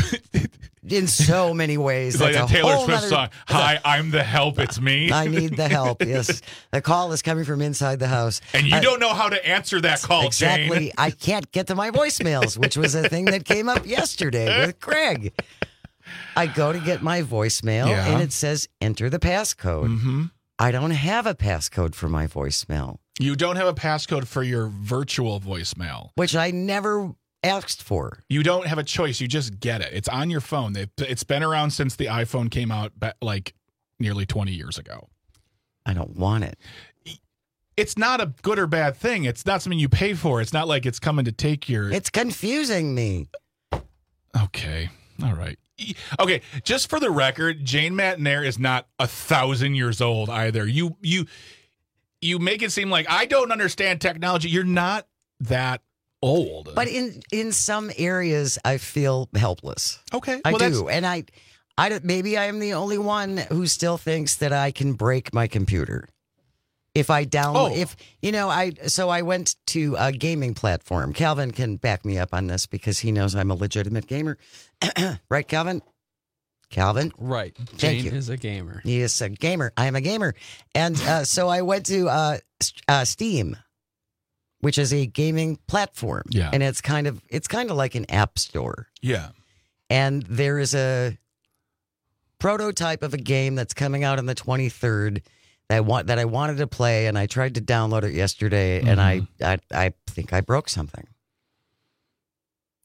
In so many ways. It's like That's a Taylor whole Swift nother- song. Hi, I'm the help. It's me. I need the help. Yes. The call is coming from inside the house. And you I- don't know how to answer that call, Exactly. Jane. I can't get to my voicemails, which was a thing that came up yesterday with Craig. I go to get my voicemail Yeah. and it says enter the passcode. Mm-hmm. I don't have a passcode for my voicemail, You don't have a passcode for your virtual voicemail. which I never asked for. You don't have a choice. You just get it. It's on your phone. It- It's been around since the iPhone came out, ba- like nearly twenty years ago. I don't want it. It's not a good or bad thing. It's not something you pay for. It's not like it's coming to take your... It's confusing me. Okay. All right. E- Okay. Just for the record, Jane Matt Nair is not a thousand years old either. You, you, you make it seem like I don't understand technology. You're not that old. But in in some areas, I feel helpless. Okay. I well, do, that's- and I, I don't- maybe I am the only one who still thinks that I can break my computer if I download. Oh. If you know, I so I went to a gaming platform. Calvin can back me up on this because he knows I'm a legitimate gamer, right, Calvin? Calvin, Right. Thank Jane you. is a gamer. He is a gamer. I am a gamer, and uh, so I went to uh, S- uh, Steam, which is a gaming platform. Yeah. And it's kind of it's kind of like an app store. Yeah. And there is a prototype of a game that's coming out on the twenty-third that I want that I wanted to play, and I tried to download it yesterday, and I, I I think I broke something.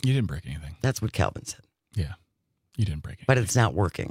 You didn't break anything. That's what Calvin said. Yeah, you didn't break anything. But it's not working.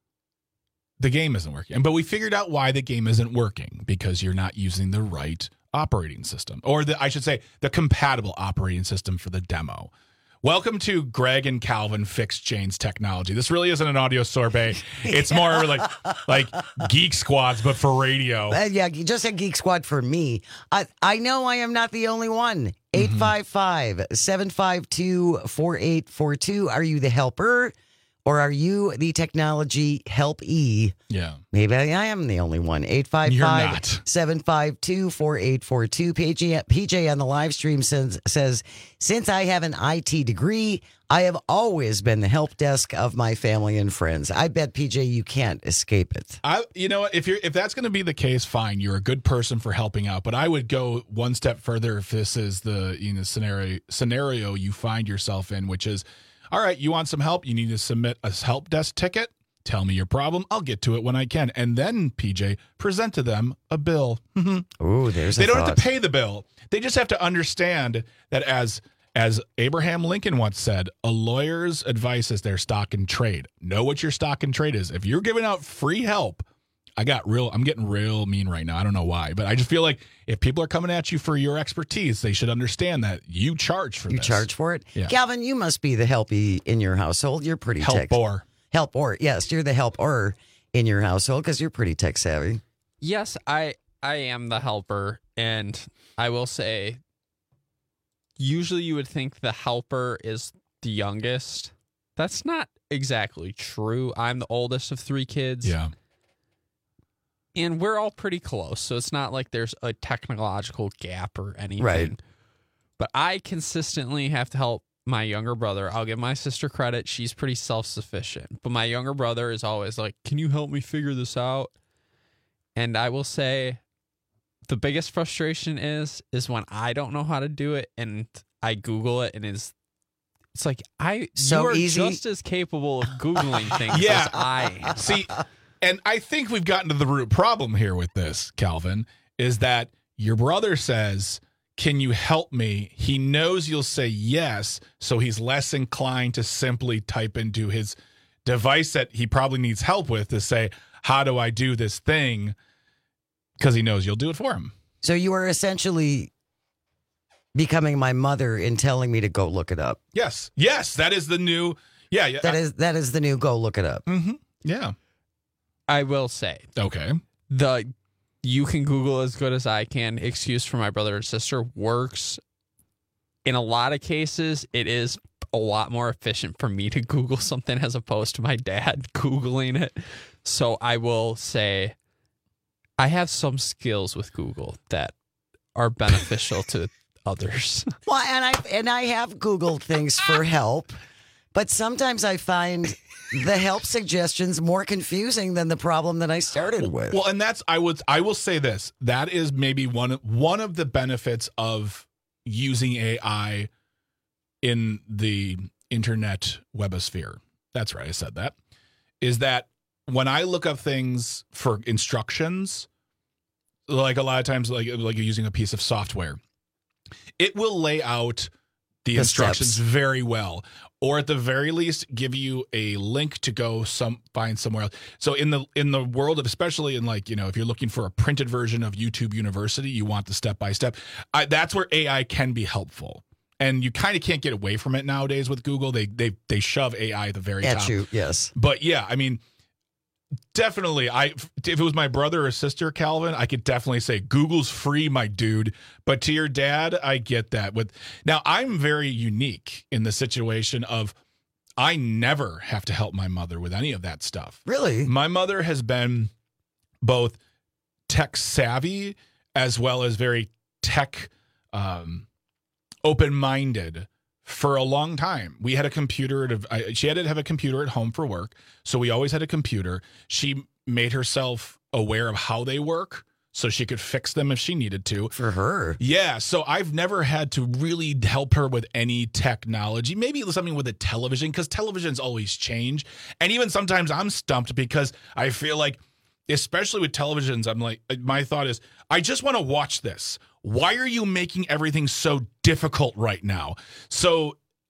The game isn't working. But we figured out why the game isn't working, because you're not using the right operating system, or the, I should say the compatible operating system for the demo. Welcome to Greg and Calvin Fix Jane's Technology. This really isn't an audio sorbet. It's more like like Geek Squads, but for radio. Uh, yeah, just a Geek Squad for me. I, I know I am not the only one. eight five five, seven five two, four eight four two. Are you the helper? Or are you the technology helpee? Yeah. Maybe I am the only one. eight five five, seven five two, four eight four two. P J, P J on the live stream says, says, since I have an I T degree, I have always been the help desk of my family and friends. I bet, P J, you can't escape it. I, you know, if you're if that's going to be the case, fine. You're a good person for helping out. But I would go one step further if this is the you know scenario scenario you find yourself in, which is, all right, you want some help? You need to submit a help desk ticket. Tell me your problem. I'll get to it when I can. And then, P J, present to them a bill. Ooh, there's a They don't thought. have to pay the bill. They just have to understand that, as as Abraham Lincoln once said, a lawyer's advice is their stock and trade. Know what your stock and trade is. If you're giving out free help, I got real, I'm getting real mean right now. I don't know why, but I just feel like if people are coming at you for your expertise, they should understand that you charge for You this. charge for it? Yeah. Calvin, you must be the helpy in your household. You're pretty tech. Help-or. Help-or. Yes, you're the help-or in your household because you're pretty tech savvy. Yes, I I am the helper, and I will say, usually you would think the helper is the youngest. That's not exactly true. I'm the oldest of three kids. Yeah. And we're all pretty close, so it's not like there's a technological gap or anything. Right. But I consistently have to help my younger brother. I'll give my sister credit. She's pretty self-sufficient. But my younger brother is always like, can you help me figure this out? And I will say the biggest frustration is is when I don't know how to do it and I Google it and it's it's like I So you are easy. just as capable of Googling things Yeah. as I am. See, and I think we've gotten to the root problem here with this, Calvin, is that your brother says, can you help me? He knows you'll say yes, so he's less inclined to simply type into his device that he probably needs help with to say, how do I do this thing? Because he knows you'll do it for him. So you are essentially becoming my mother in telling me to go look it up. Yes. Yes, that is the new, yeah. yeah That is that is the new go look it up. Mm-hmm. Yeah. I will say, okay, the you can Google as good as I can excuse for my brother and sister works. In a lot of cases, it is a lot more efficient for me to Google something as opposed to my dad Googling it. So I will say I have some skills with Google that are beneficial to others. Well, and I and I have Googled things for help, but sometimes I find the help suggestions more confusing than the problem that I started with. Well, and that's I would I will say this. That is maybe one one of the benefits of using A I in the internet webosphere. That's right, I said that. Is that when I look up things for instructions, like a lot of times like like you're using a piece of software, it will lay out the, The instructions steps. very well, or at the very least give you a link to go some find somewhere else. So in the in the world of, especially in like, you know, if you're looking for a printed version of YouTube University, you want the step by step. I, that's where A I can be helpful, and you kind of can't get away from it nowadays with Google. They they they shove A I at the very At top. you, yes. But yeah, I mean, definitely, I if it was my brother or sister, Calvin, I could definitely say Google's free, my dude. But to your dad, I get that. With now, I'm very unique in the situation of I never have to help my mother with any of that stuff. Really? My mother has been both tech savvy as well as very tech um, open-minded for a long time. We had a computer. At a, I, she had to have a computer at home for work, so we always had a computer. She made herself aware of how they work so she could fix them if she needed to. For her. Yeah, so I've never had to really help her with any technology. Maybe something with a television, because televisions always change. And even sometimes I'm stumped because I feel like, especially with televisions, I'm like, my thought is, I just want to watch this. Why are you making everything so difficult right now? So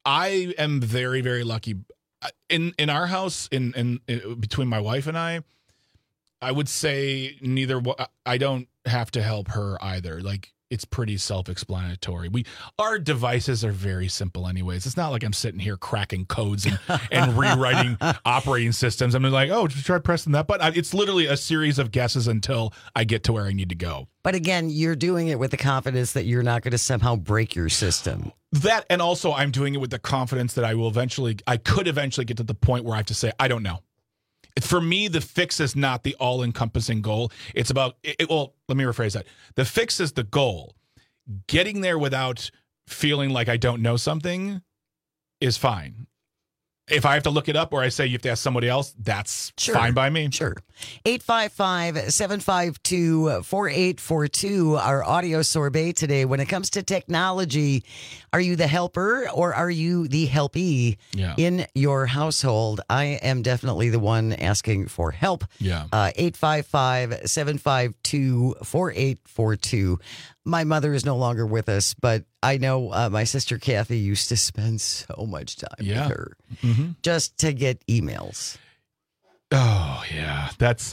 I am very, very lucky. In in our house, in, in, in between my wife and I, I would say neither. I don't have to help her either. Like, it's pretty self-explanatory. We our devices are very simple, anyways. It's not like I'm sitting here cracking codes and, and rewriting operating systems. I'm like, oh, just try pressing that button. It's literally a series of guesses until I get to where I need to go. But again, you're doing it with the confidence that you're not going to somehow break your system. That, and also I'm doing it with the confidence that I will eventually, I could eventually get to the point where I have to say, I don't know. For me, the fix is not the all-encompassing goal. It's about, it, well, let me rephrase that. The fix is the goal. Getting there without feeling like I don't know something is fine. If I have to look it up or I say you have to ask somebody else, that's Sure. fine by me. Sure. eight five five, seven five two, four eight four two, our audio sorbet today. When it comes to technology, are you the helper or are you the helpee Yeah. in your household? I am definitely the one asking for help. Yeah. Uh, eight five five, seven five two, four eight four two. My mother is no longer with us, but I know uh, my sister Kathy used to spend so much time Yeah. with her Mm-hmm. just to get emails. Oh, yeah. That's,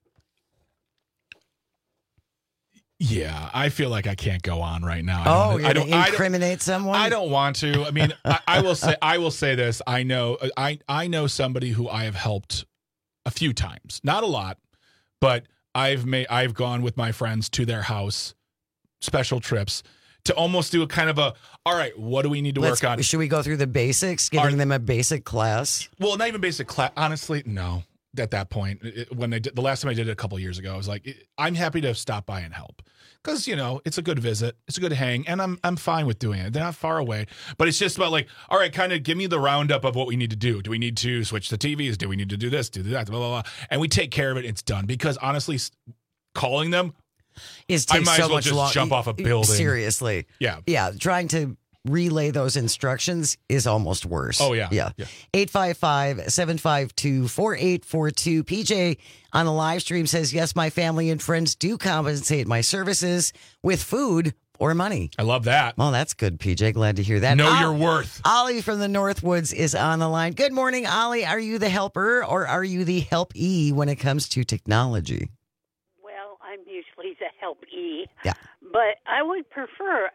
yeah. I feel like I can't go on right now. I Oh, don't, you're I going don't, to incriminate someone? I don't want to. I mean, I, I will say, I will say this. I know, I, I know somebody who I have helped a few times, not a lot, but I've made, I've gone with my friends to their house, special trips, to almost do a kind of a, all right, what do we need to Let's- work on? Should we go through the basics, giving them a basic class? Well, not even basic class. Honestly, no. At that point, it, when they did the last time I did it a couple of years ago, I was like, I'm happy to stop by and help because you know it's a good visit, it's a good hang, and I'm I'm fine with doing it. They're not far away, but it's just about like, all right, kind of give me the roundup of what we need to do. Do we need to switch the T Vs? Do we need to do this? Do that? Blah blah blah. And we take care of it. It's done because honestly, calling them Is I takes might so as well much just long- jump off a building. Seriously. Yeah. Yeah. Trying to relay those instructions is almost worse. Oh, yeah. Yeah. Yeah. eight five five, seven five two, four eight four two. P J on the live stream says, yes, my family and friends do compensate my services with food or money. I love that. Well, that's good, P J. Glad to hear that. Know Ol- your worth. Ollie from the Northwoods is on the line. Good morning, Ollie. Are you the helper or are you the helpee when it comes to technology? Well, I'm usually the helpee. Yeah. But I would prefer,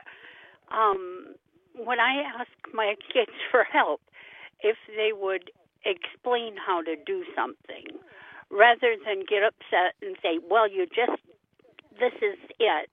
um, when I ask my kids for help, if they would explain how to do something rather than get upset and say, well, you just, this is it.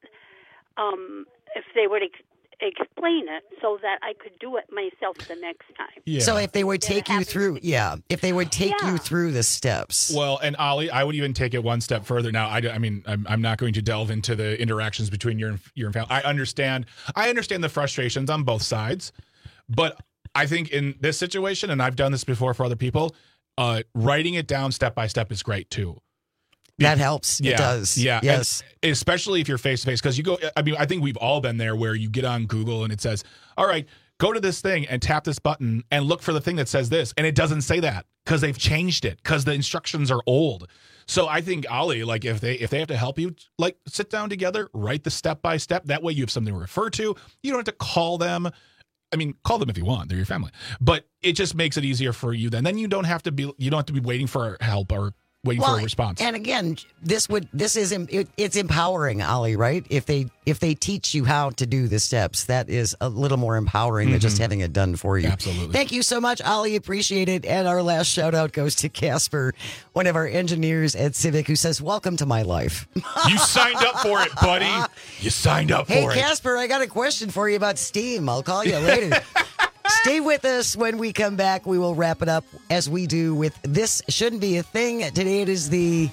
Um, if they would ex- explain it so that I could do it myself the next time. Yeah. So if they would take you through, yeah, if they would take you through the steps. Well, and Ollie, I would even take it one step further. Now, I, I mean, I'm, I'm not going to delve into the interactions between your and your and family. I understand. I understand the frustrations on both sides, but I think in this situation, and I've done this before for other people, uh, writing it down step by step is great too. That helps. Yeah, It does. Yeah. Yes. And especially if you're face to face, because you go, I mean, I think we've all been there where you get on Google and it says, all right, go to this thing and tap this button and look for the thing that says this. And it doesn't say that because they've changed it because the instructions are old. So I think, Ollie, like if they if they have to help you, like sit down together, write the step by step. That way you have something to refer to. You don't have to call them. I mean, call them if you want. They're your family. But it just makes it easier for you then. Then you don't have to be you don't have to be waiting for help or waiting Well, for a response. And again, this would this is em- it, it's empowering, Ollie, right? If they if they teach you how to do the steps, that is a little more empowering than just Mhm. having it done for you. Absolutely. Thank you so much, Ollie. Appreciate it. And our last shout out goes to Casper, one of our engineers at Civic, who says, "Welcome to my life." You signed up for it, buddy. You signed up Hey, for it. Casper, I got a question for you about Steam. I'll call you later. Stay with us. When we come back, we will wrap it up as we do with This Shouldn't Be a Thing. Today it is the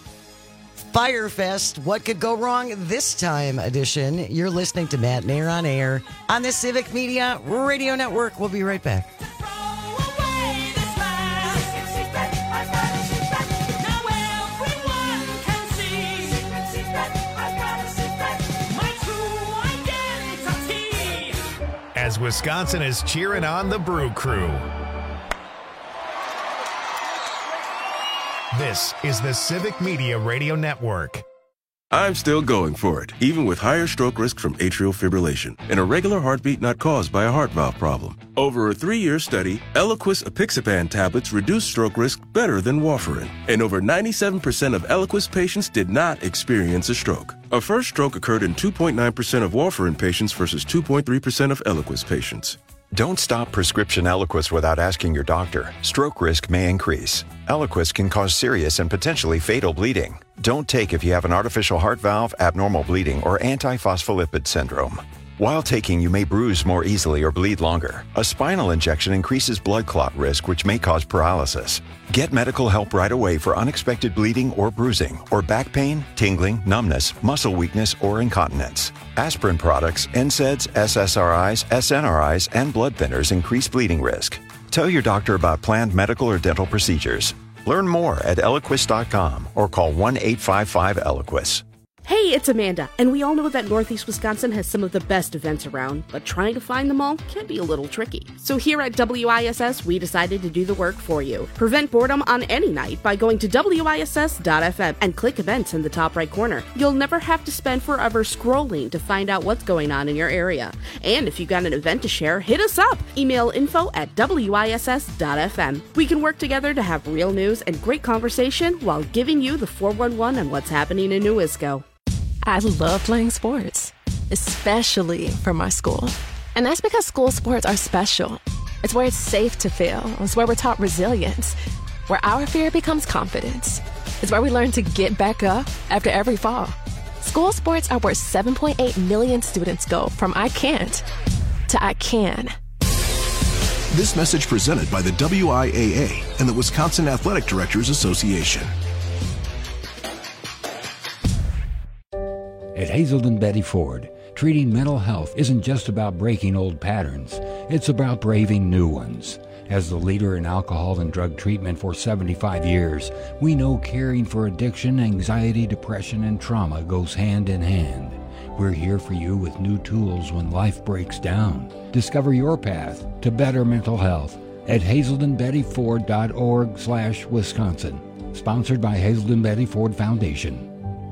Firefest What Could Go Wrong This Time edition. You're listening to Matt Nair on Air on the Civic Media Radio Network. We'll be right back. As Wisconsin is cheering on the Brew Crew. This is the Civic Media Radio Network. I'm still going for it, even with higher stroke risk from atrial fibrillation and a regular heartbeat not caused by a heart valve problem. Over a three-year study, Eliquis apixaban tablets reduced stroke risk better than warfarin, and over ninety-seven percent of Eliquis patients did not experience a stroke. A first stroke occurred in two point nine percent of warfarin patients versus two point three percent of Eliquis patients. Don't stop prescription Eliquis without asking your doctor. Stroke risk may increase. Eliquis can cause serious and potentially fatal bleeding. Don't take if you have an artificial heart valve, abnormal bleeding, or antiphospholipid syndrome. While taking, you may bruise more easily or bleed longer. A spinal injection increases blood clot risk, which may cause paralysis. Get medical help right away for unexpected bleeding or bruising, or back pain, tingling, numbness, muscle weakness, or incontinence. Aspirin products, N SAIDs, S S R Is, S N R Is, and blood thinners increase bleeding risk. Tell your doctor about planned medical or dental procedures. Learn more at Eliquis dot com or call one eight five five Eliquis. Hey, it's Amanda, and we all know that Northeast Wisconsin has some of the best events around, but trying to find them all can be a little tricky. So here at W I S S, we decided to do the work for you. Prevent boredom on any night by going to W I S S dot F M and click events in the top right corner. You'll never have to spend forever scrolling to find out what's going on in your area. And if you've got an event to share, hit us up. Email info at W I S S dot F M. We can work together to have real news and great conversation while giving you the four one one on what's happening in New Isco. I love playing sports, especially for my school. And that's because school sports are special. It's where it's safe to fail. It's where we're taught resilience, where our fear becomes confidence. It's where we learn to get back up after every fall. School sports are where seven point eight million students go from I can't to I can. This message presented by the W I A A and the Wisconsin Athletic Directors Association. At Hazelden Betty Ford, treating mental health isn't just about breaking old patterns. It's about braving new ones. As the leader in alcohol and drug treatment for seventy-five years, we know caring for addiction, anxiety, depression, and trauma goes hand in hand. We're here for you with new tools when life breaks down. Discover your path to better mental health at hazelden betty ford dot org slash Wisconsin. Sponsored by Hazelden Betty Ford Foundation.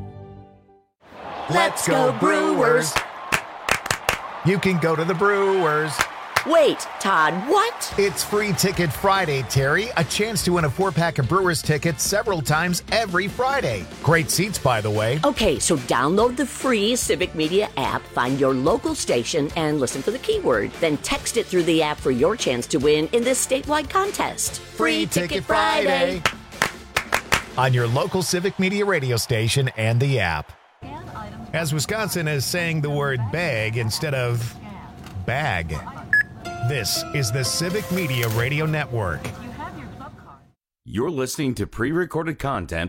Let's go Brewers! You can go to the Brewers. Wait, Todd, what? It's Free Ticket Friday, Terry. A chance to win a four-pack of Brewers tickets several times every Friday. Great seats, by the way. Okay, so download the free Civic Media app, find your local station, and listen for the keyword. Then text it through the app for your chance to win in this statewide contest. Free Ticket Friday! On your local Civic Media radio station and the app. As Wisconsin is saying the word bag instead of bag. This is the Civic Media Radio Network. You're listening to pre-recorded content.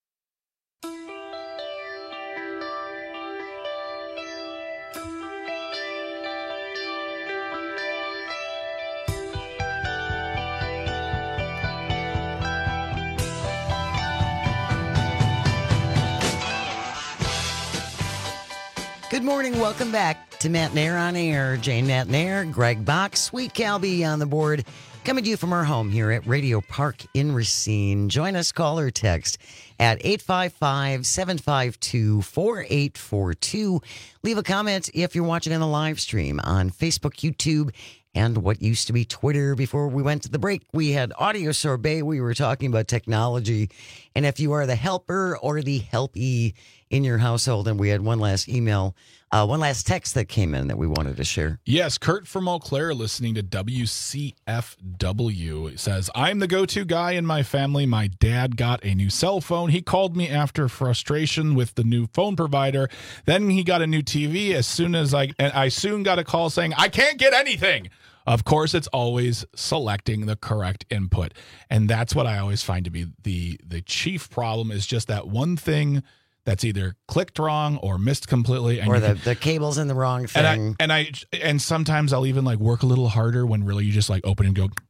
Good morning. Welcome back to Matt Nair on Air. Jane Matt Nair, Greg Box, Sweet Calby on the board. Coming to you from our home here at Radio Park in Racine. Join us, call or text at eight five five, seven five two, four eight four two. Leave a comment if you're watching on the live stream on Facebook, YouTube, and what used to be Twitter. Before we went to the break, we had Audio Sorbet. We were talking about technology. And if you are the helper or the helpee in your household, and we had one last email, uh, one last text that came in that we wanted to share. Yes, Kurt from Eau Claire listening to W C F W says, I'm the go-to guy in my family. My dad got a new cell phone. He called me after frustration with the new phone provider. Then he got a new T V. As soon as I, and I soon got a call saying, I can't get anything. Of course, it's always selecting the correct input. And that's what I always find to be the, the chief problem is just that one thing that's either clicked wrong or missed completely. And or the, can, the cable's in the wrong thing. And I, and I and sometimes I'll even like work a little harder when really you just like open and go,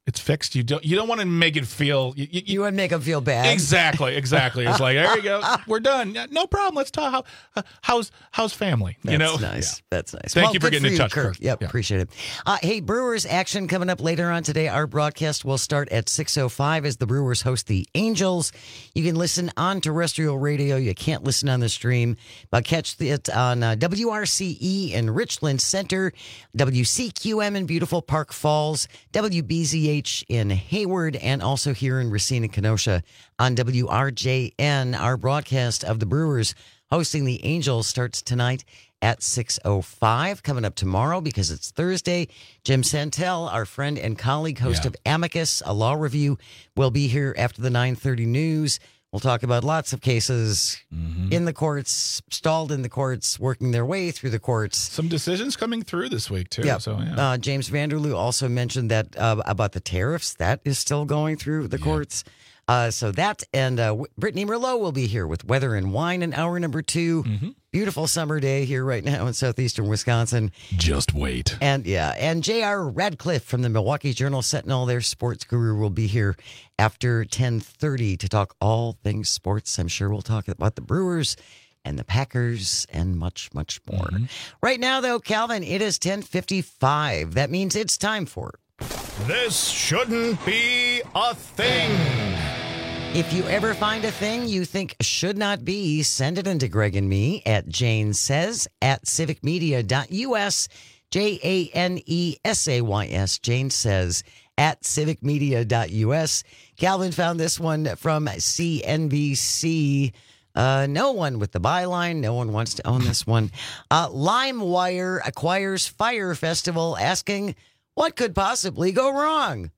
It's fixed. You don't you don't want to make it feel you, you, you want to make them feel bad. Exactly, exactly. It's like, there you go, we're done. No problem. Let's talk. How uh, how's how's family? That's you know, nice. Yeah. That's nice. Thank well, you for getting for in you, touch, Kirk. Kirk. Yep, Yeah. appreciate it. Uh, hey, Brewers action coming up later on today. Our broadcast will start at six oh five as the Brewers host the Angels. You can listen on terrestrial radio. You can't listen on the stream, but catch it on uh, W R C E in Richland Center, W C Q M in beautiful Park Falls, W B Z H in Hayward, and also here in Racine, Kenosha on W R J N. Our broadcast of the Brewers hosting the Angels starts tonight at six oh five. Coming up tomorrow, because it's Thursday, Jim Santel, our friend and colleague, host Yeah. of Amicus, a law review, will be here after the nine thirty news. We'll talk about lots of cases Mm-hmm. in the courts, stalled in the courts, working their way through the courts. Some decisions coming through this week too. Yep. So yeah. Uh, James Vanderloo also mentioned that uh, about the tariffs. That is still going through the courts. Uh, so that and uh, Brittany Merlot will be here with Weather and Wine in hour number two. Mm-hmm. Beautiful summer day here right now in southeastern Wisconsin. Just wait. And yeah, and J R Radcliffe from the Milwaukee Journal Sentinel, their sports guru, will be here after ten thirty to talk all things sports. I'm sure we'll talk about the Brewers and the Packers and much, much more. Mm-hmm. Right now, though, Calvin, it is ten fifty-five. That means it's time for This Shouldn't Be a Thing. If you ever find a thing you think should not be, send it into Greg and me at Jane Says at civicmedia.us, J A N E S A Y S, Jane Says at civicmedia.us. Calvin found this one from C N B C. Uh, no one with the byline. No one wants to own this one. Uh, LimeWire acquires Fire Festival, asking, what could possibly go wrong?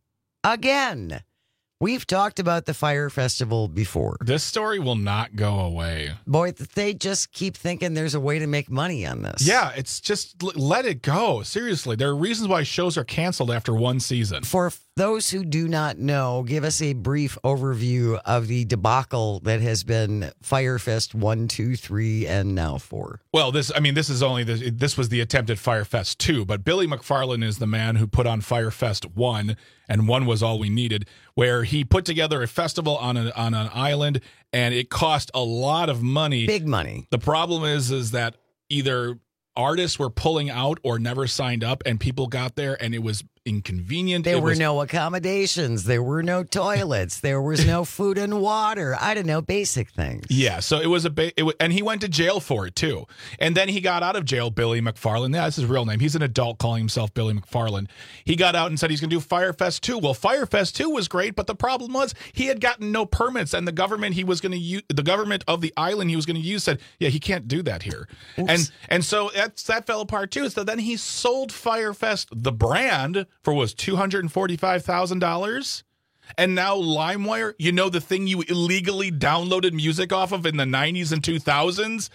Again. We've talked about the Fire Festival before. This story will not go away. Boy, they just keep thinking there's a way to make money on this. Yeah, it's just l- let it go. Seriously, there are reasons why shows are canceled after one season. For those who do not know, give us a brief overview of the debacle that has been Firefest one, two, three, and now four. Well, this, I mean, this is only, the, this was the attempt at Firefest two, but Billy McFarland is the man who put on Firefest one, and one was all we needed, where he put together a festival on, a, on an island, and it cost a lot of money. Big money. The problem is, is that either artists were pulling out or never signed up, and people got there, and it was inconvenient. There it were was, no accommodations. There were no toilets. There was no food and water. I don't know, basic things. Yeah, so it was a ba- it was, and he went to jail for it too. And then he got out of jail, Billy McFarland. Yeah, that's his real name. He's an adult calling himself Billy McFarland. He got out and said he's going to do Firefest two. Well, Firefest two was great, but the problem was he had gotten no permits, and the government he was going to use, the government of the island he was going to use said, yeah, he can't do that here. Oops. And and so that's that fell apart too. So then he sold Firefest the brand for was two hundred forty-five thousand dollars. And now LimeWire, you know, the thing you illegally downloaded music off of in the nineties and two thousands,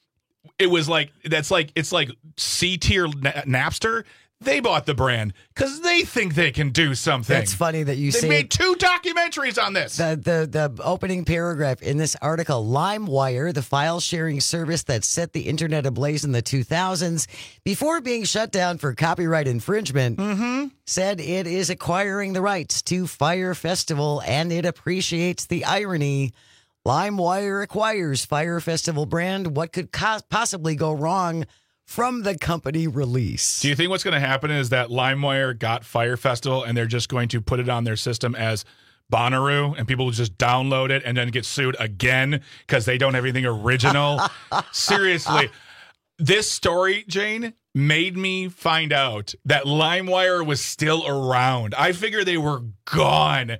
it was like, that's like, it's like C-tier na- Napster. They bought the brand because they think they can do something. That's funny that you they say. They made two documentaries on this. The, the, the opening paragraph in this article, LimeWire, the file sharing service that set the internet ablaze in the two thousands, before being shut down for copyright infringement, mm-hmm. said it is acquiring the rights to Fire Festival, and it appreciates the irony. LimeWire acquires Fire Festival brand. What could co- possibly go wrong from the company release? Do you think what's going to happen is that LimeWire got Fire Festival and they're just going to put it on their system as Bonnaroo, and people will just download it and then get sued again because they don't have anything original? Seriously, this story, Jane, made me find out that LimeWire was still around. I figured they were gone.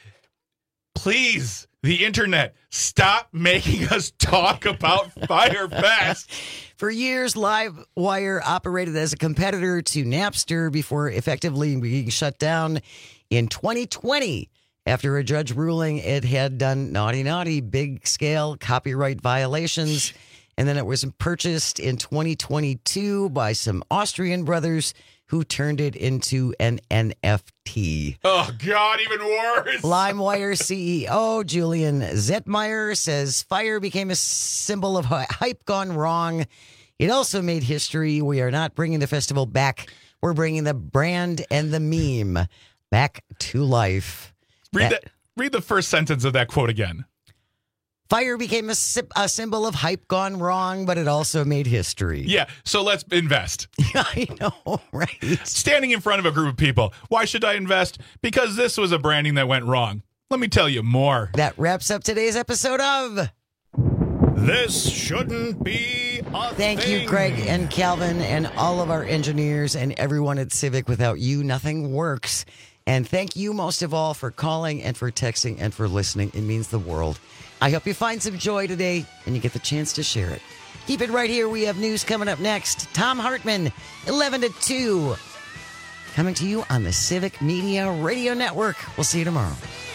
Please, the internet, stop making us talk about Firefest. For years, LimeWire operated as a competitor to Napster before effectively being shut down in twenty twenty. After a judge ruling it had done naughty, naughty, big-scale copyright violations. And then it was purchased in twenty twenty-two by some Austrian brothers who turned it into an N F T. Oh, God, even worse. LimeWire C E O Julian Zetmeyer says Fire became a symbol of hype gone wrong. It also made history. We are not bringing the festival back. We're bringing the brand and the meme. back to life. Read that. Read the first sentence of that quote again. Fire became a, a symbol of hype gone wrong, but it also made history. Yeah, so let's invest. I know, right? Standing in front of a group of people. Why should I invest? Because this was a branding that went wrong. Let me tell you more. That wraps up today's episode of This Shouldn't Be a Thank Thing. you, Greg and Calvin, and all of our engineers and everyone at Civic. Without you, nothing works. And thank you most of all for calling and for texting and for listening. It means the world. I hope you find some joy today and you get the chance to share it. Keep it right here. We have news coming up next. Tom Hartman, eleven to two. Coming to you on the Civic Media Radio Network. We'll see you tomorrow.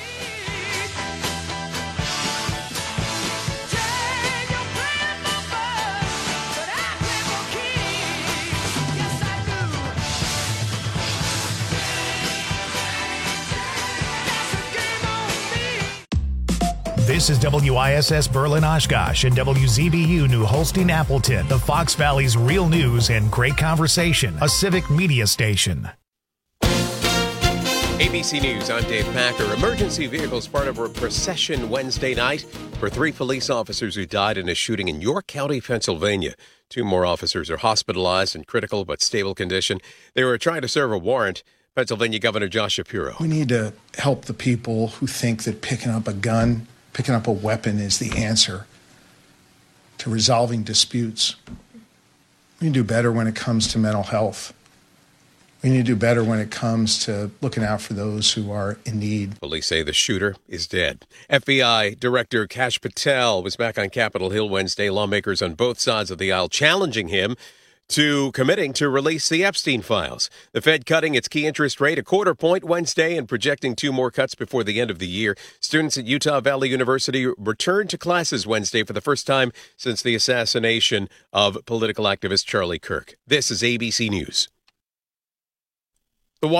This is W I S S Berlin Oshkosh and W Z B U New Holstein Appleton, the Fox Valley's real news and great conversation, a civic media station. A B C News, I'm Dave Packer. Emergency vehicles part of a procession Wednesday night for three police officers who died in a shooting in York County, Pennsylvania. Two more officers are hospitalized in critical but stable condition. They were trying to serve a warrant. Pennsylvania Governor Josh Shapiro. We need to help the people who think that picking up a gun, picking up a weapon is the answer to resolving disputes. We need to do better when it comes to mental health. We need to do better when it comes to looking out for those who are in need. Police say the shooter is dead. F B I Director Kash Patel was back on Capitol Hill Wednesday. Lawmakers on both sides of the aisle challenging him to committing to release the Epstein files. The Fed cutting its key interest rate a quarter point Wednesday and projecting two more cuts before the end of the year. Students at Utah Valley University returned to classes Wednesday for the first time since the assassination of political activist Charlie Kirk. This is A B C News.